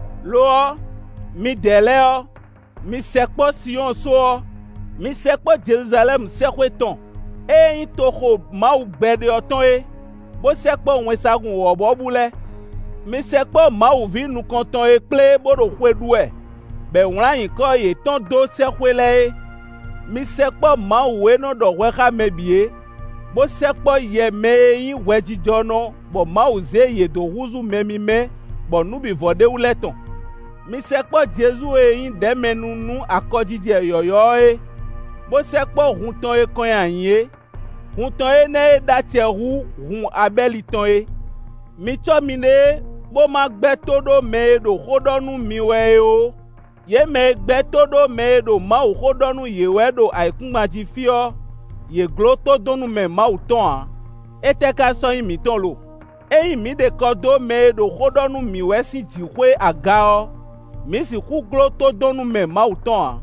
loɔ mi dɛlɛ yɔ mi sekpɔ Sion soɔ mi sekpɔ Jerusalem sɛxɔetɔn eyin toxo mawu gbɛɖeɔtɔn ye bo sekpɔ wɛsagun wɔbɔ bu lɛ mi sekpɔ mawu vi nukɔntɔn ye kple bo ɖo xoe ɖuɛ bɛ ŋlɔ anyi kɔ ye tɔn do sɛxɔe lɛ ye mi sekpɔ mawu ye nɔ ɖɔ wɛ xa me bie bo sekpɔ ye me yin wɛ dzidzɔ nɔ bɔ mawu ze ye do huzu memime bɔ nubivɔ ɖewu lɛ tɔn mi sekpɔ Jesu ye yin dɛmɛnu nu akɔdzidze yɔyɔ ye bo sekpɔ hutɔn ye kɔn anyi ye hutɔn ye ne ɖatiɛ hu hun abelitɔn ye mitsɔ mi ɖe bo ma gbɛ to ɖo me ɖo xoɖɔnu mi wɛ o ye me gbɛ to ɖo me ɖo mawu xoɖɔnu ye wɛ ɖo ayikuŋmadzi fiɔ ye glo to donu me mawu tɔa ete ka sɔ yin mi tɔn lo eyi mi de kɔ do me ɖo xoɖɔnu mi wɛ si dzixoe agaɔ mi si ƒu glo to donu me mawu tɔa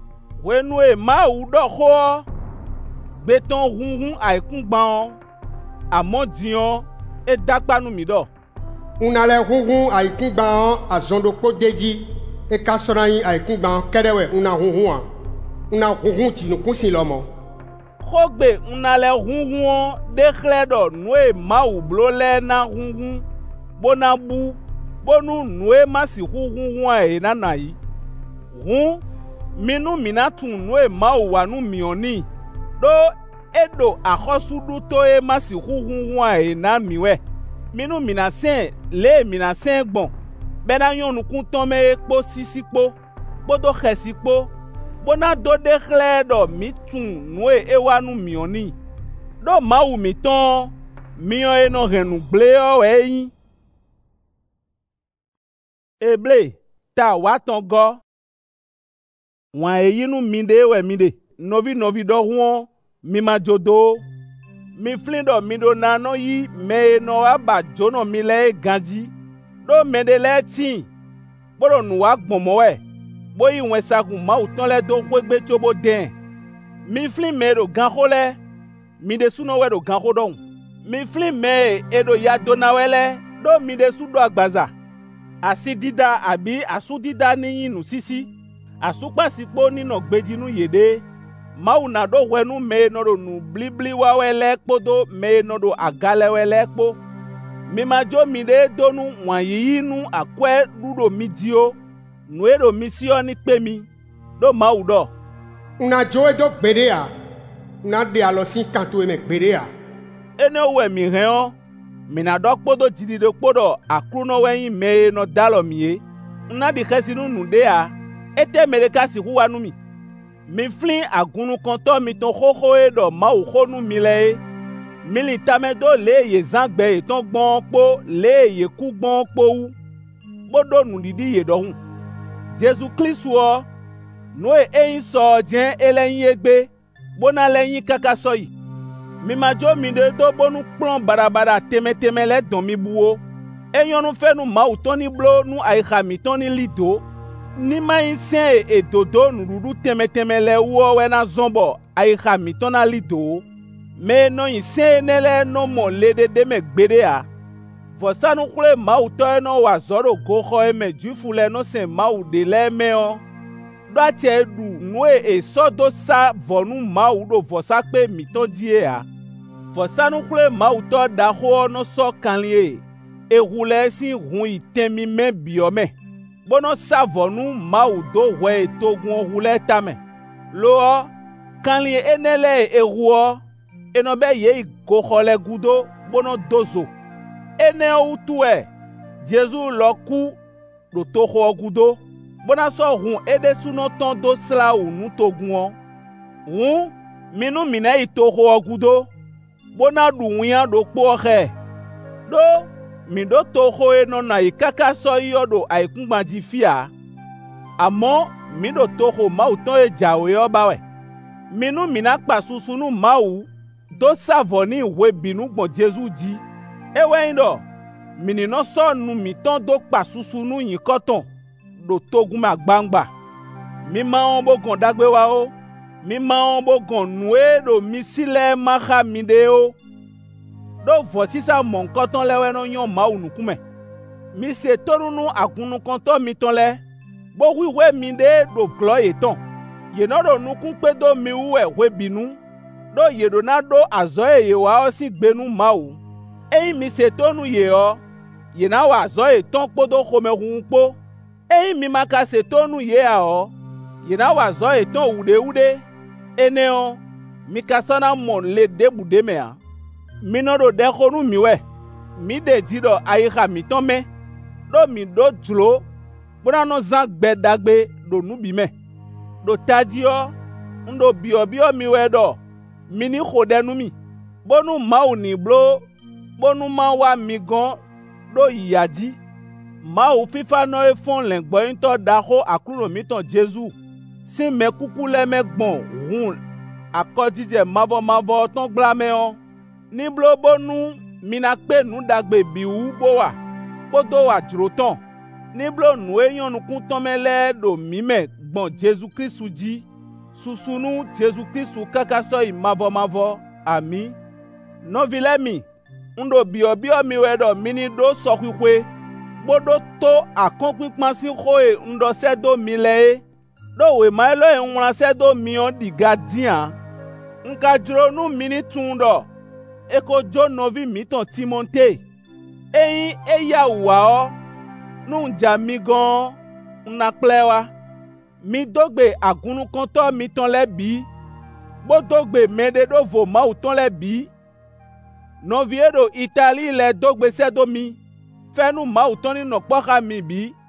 wenue mawu ɖɔ xoɔ gbetɔn hunhun ayikuŋgbãɔ amɔdiɔ edakpanu mi ɖɔ una lɛ hunhun ayikuŋgbãɔ azɔnɖokpo dedzi eka sɔna yin ayikuŋgbãɔ kɛɖɛwɛ una hunhun una hunhun tinukusi lɔmɔ xɔgbe una lɛ hunhun ɖe xlẽ ɖɔ nue mawu blo lɛ na hunhun bona bu bonu nue ma si hunhun ye nana yi hun minu mina tun nue mawu wa nu miɔni ɖo eɖo axɔsuɖuto ye ma si hunhun ye na miwɛ minu mina sɛn le mina sɛn gbɔn bena nyɔnukutɔn me kpo sisi kpo kpodo xɛsi kpo bona do ɖe xlẽ ɖɔ mi tun nue ewa nu miɔni ɖo mawu mitɔn miɔ ye nɔ hɛnu gblẽɔ wɛ yin. Eble ta watɔn gɔ wɔn eyinu mi ɖe wɛ mi ɖe nɔvi ɖɔ hũɔ mi ma dzodo mi fli ɖɔ mi ɖo na nɔ yi me nɔ aba dzo nɔ mi lɛ gãdzi ɖo me ɖe lɛ tsi kpoɖo nu wa gbɔmɔwɛ bo yi wɛsagun mawu tɔn lɛ do xoegbe tso bo dɛn mi fli me ɖo gãxo lɛ mi ɖe sunɔwɛ ɖo gãxo ɖɔŋ mi fli me eɖo ya dona wɛ lɛ ɖo mi ɖe su ɖo agbaza asi dida abi asu dida ni yin nu sisi asukpasi kpo ni nɔ gbedzinu ye ɖe mawu na ɖo hɔenu me nɔ ɖo nu blibli wawɛ lɛ kpodo me nɔ ɖo agalɛwɛ lɛ kpo mi ma dzo mi ɖe donu wɔayiyi nu akɔe ɖuɖo mi diwo nu eɖo mi siɔ ni kpe mi ɖo mawu ɖɔ una dzo edo gbeɖe ya una ɖe alɔ si kanto eme gbeɖe ya ene wɔ mi hɛn mina ɖɔ kpodo dziɖiɖe kpoɖɔ aklunɔwɛ yin me nɔ dalɔ mi ye una ɖi xesinu nu ɖe ya ete me ɖeka si ƒu wa nu mi fli agunukɔntɔ mi tɔn xoxoe ɖɔ mawu xonu mi lɛ ye mili tame do le ye zã gbɛ etɔn gbɔn kpo le ye ku gbɔn kpo wu kpoɖo nuɖiɖi ye ɖɔ ŋu Jésus Christ wo no eyin so jen eleyin egbe bona leyin kaka so yi mi ma jo mi de do bonu plon barabara teme le don mi buwo eyonu fenu ma utoni blo nu aiha mi toni lido ni ma insen e dodo nurudu teme le wo we na zombo aiha mi tona lido me no insen nele no mo lede de me gbede a vosanu kule ma uto no wa zoro goho e me jufu le no sen ma ude le me o do atie du nu e sodo sa vonu ma udo vosa pe mi ton die a vosanu kule ma uto da ho no so kanlie ehule si hun itemi me biome bono savonu ma udo we togun hule tame lo kanlie enele ehuo enobe ye gohole gudo bono dozo ene utue Jésus lo ku do toho gudo bona so hun ede suno ton do sla unu togun hun minu mine itoho gudo bona du wian do po he do mi do toho eno na ikaka so yodo aikungba ji fia amo mi do toho mau ton e jawe oba we minu mina pa susunu mau do savoni we binu gbon Jésus di ewe indo mini no so nu mi ton do pa susunu yin koton do togun ma gbangba mi ma on bogon dagbe wa o mi ma on bogon nu e do mi sile ma ha mi de o do vo sisa mon koton lewe no yon ma unukume mi se torunu agunu konto mi ton le bo wiwe mi de do glo eton ye no do nukun pe do mi uwe we binu do ye do na do azo ye wa o si gbenu ma o eyin mi se tonu ye o ye na wa azo eton podo khome hun po eyin mi maka se tonu ye a o ye na wa azo eton ude ene o mi kasana mon le debude me a mi no do de khonu mi we mi de jido ayiha mi ton me do mi do dlo bona no zan gbe dagbe do nu bi me do tadio ndo bio mi we do mi ni khodenu mi bonu ma oni blo bonu ma wa mi gan do yaji ma o fifa no e fon lengbo into da ho akuro mi ton Jésus si me kuku le me gbon hun akojije mavo ton gla me on ni blo bonu mi na pe nu dagbe bi u bo wa podo wa juro ton ni blo nu eyan nu kun ton mele do mi me gbon Jésus Christ ji susunu Jésus Christ kaka so mavo ami no vile mi ndo bio mi wedo mini do sokwikwe bodo to akonpipan si khoe ndo sedo mi le do we mailo enwra sedo mi on di gadian nka juro nu mini tundo eko jo novi mi ton Timote eyin eya wa o nu nja mi gan na plewa mi dogbe agunu kan to mi ton le bi bo dogbe mede do vo ma o ton le bi no viedo Italie le dogbe sedo mi fenu ma o ton ni no poka mi bi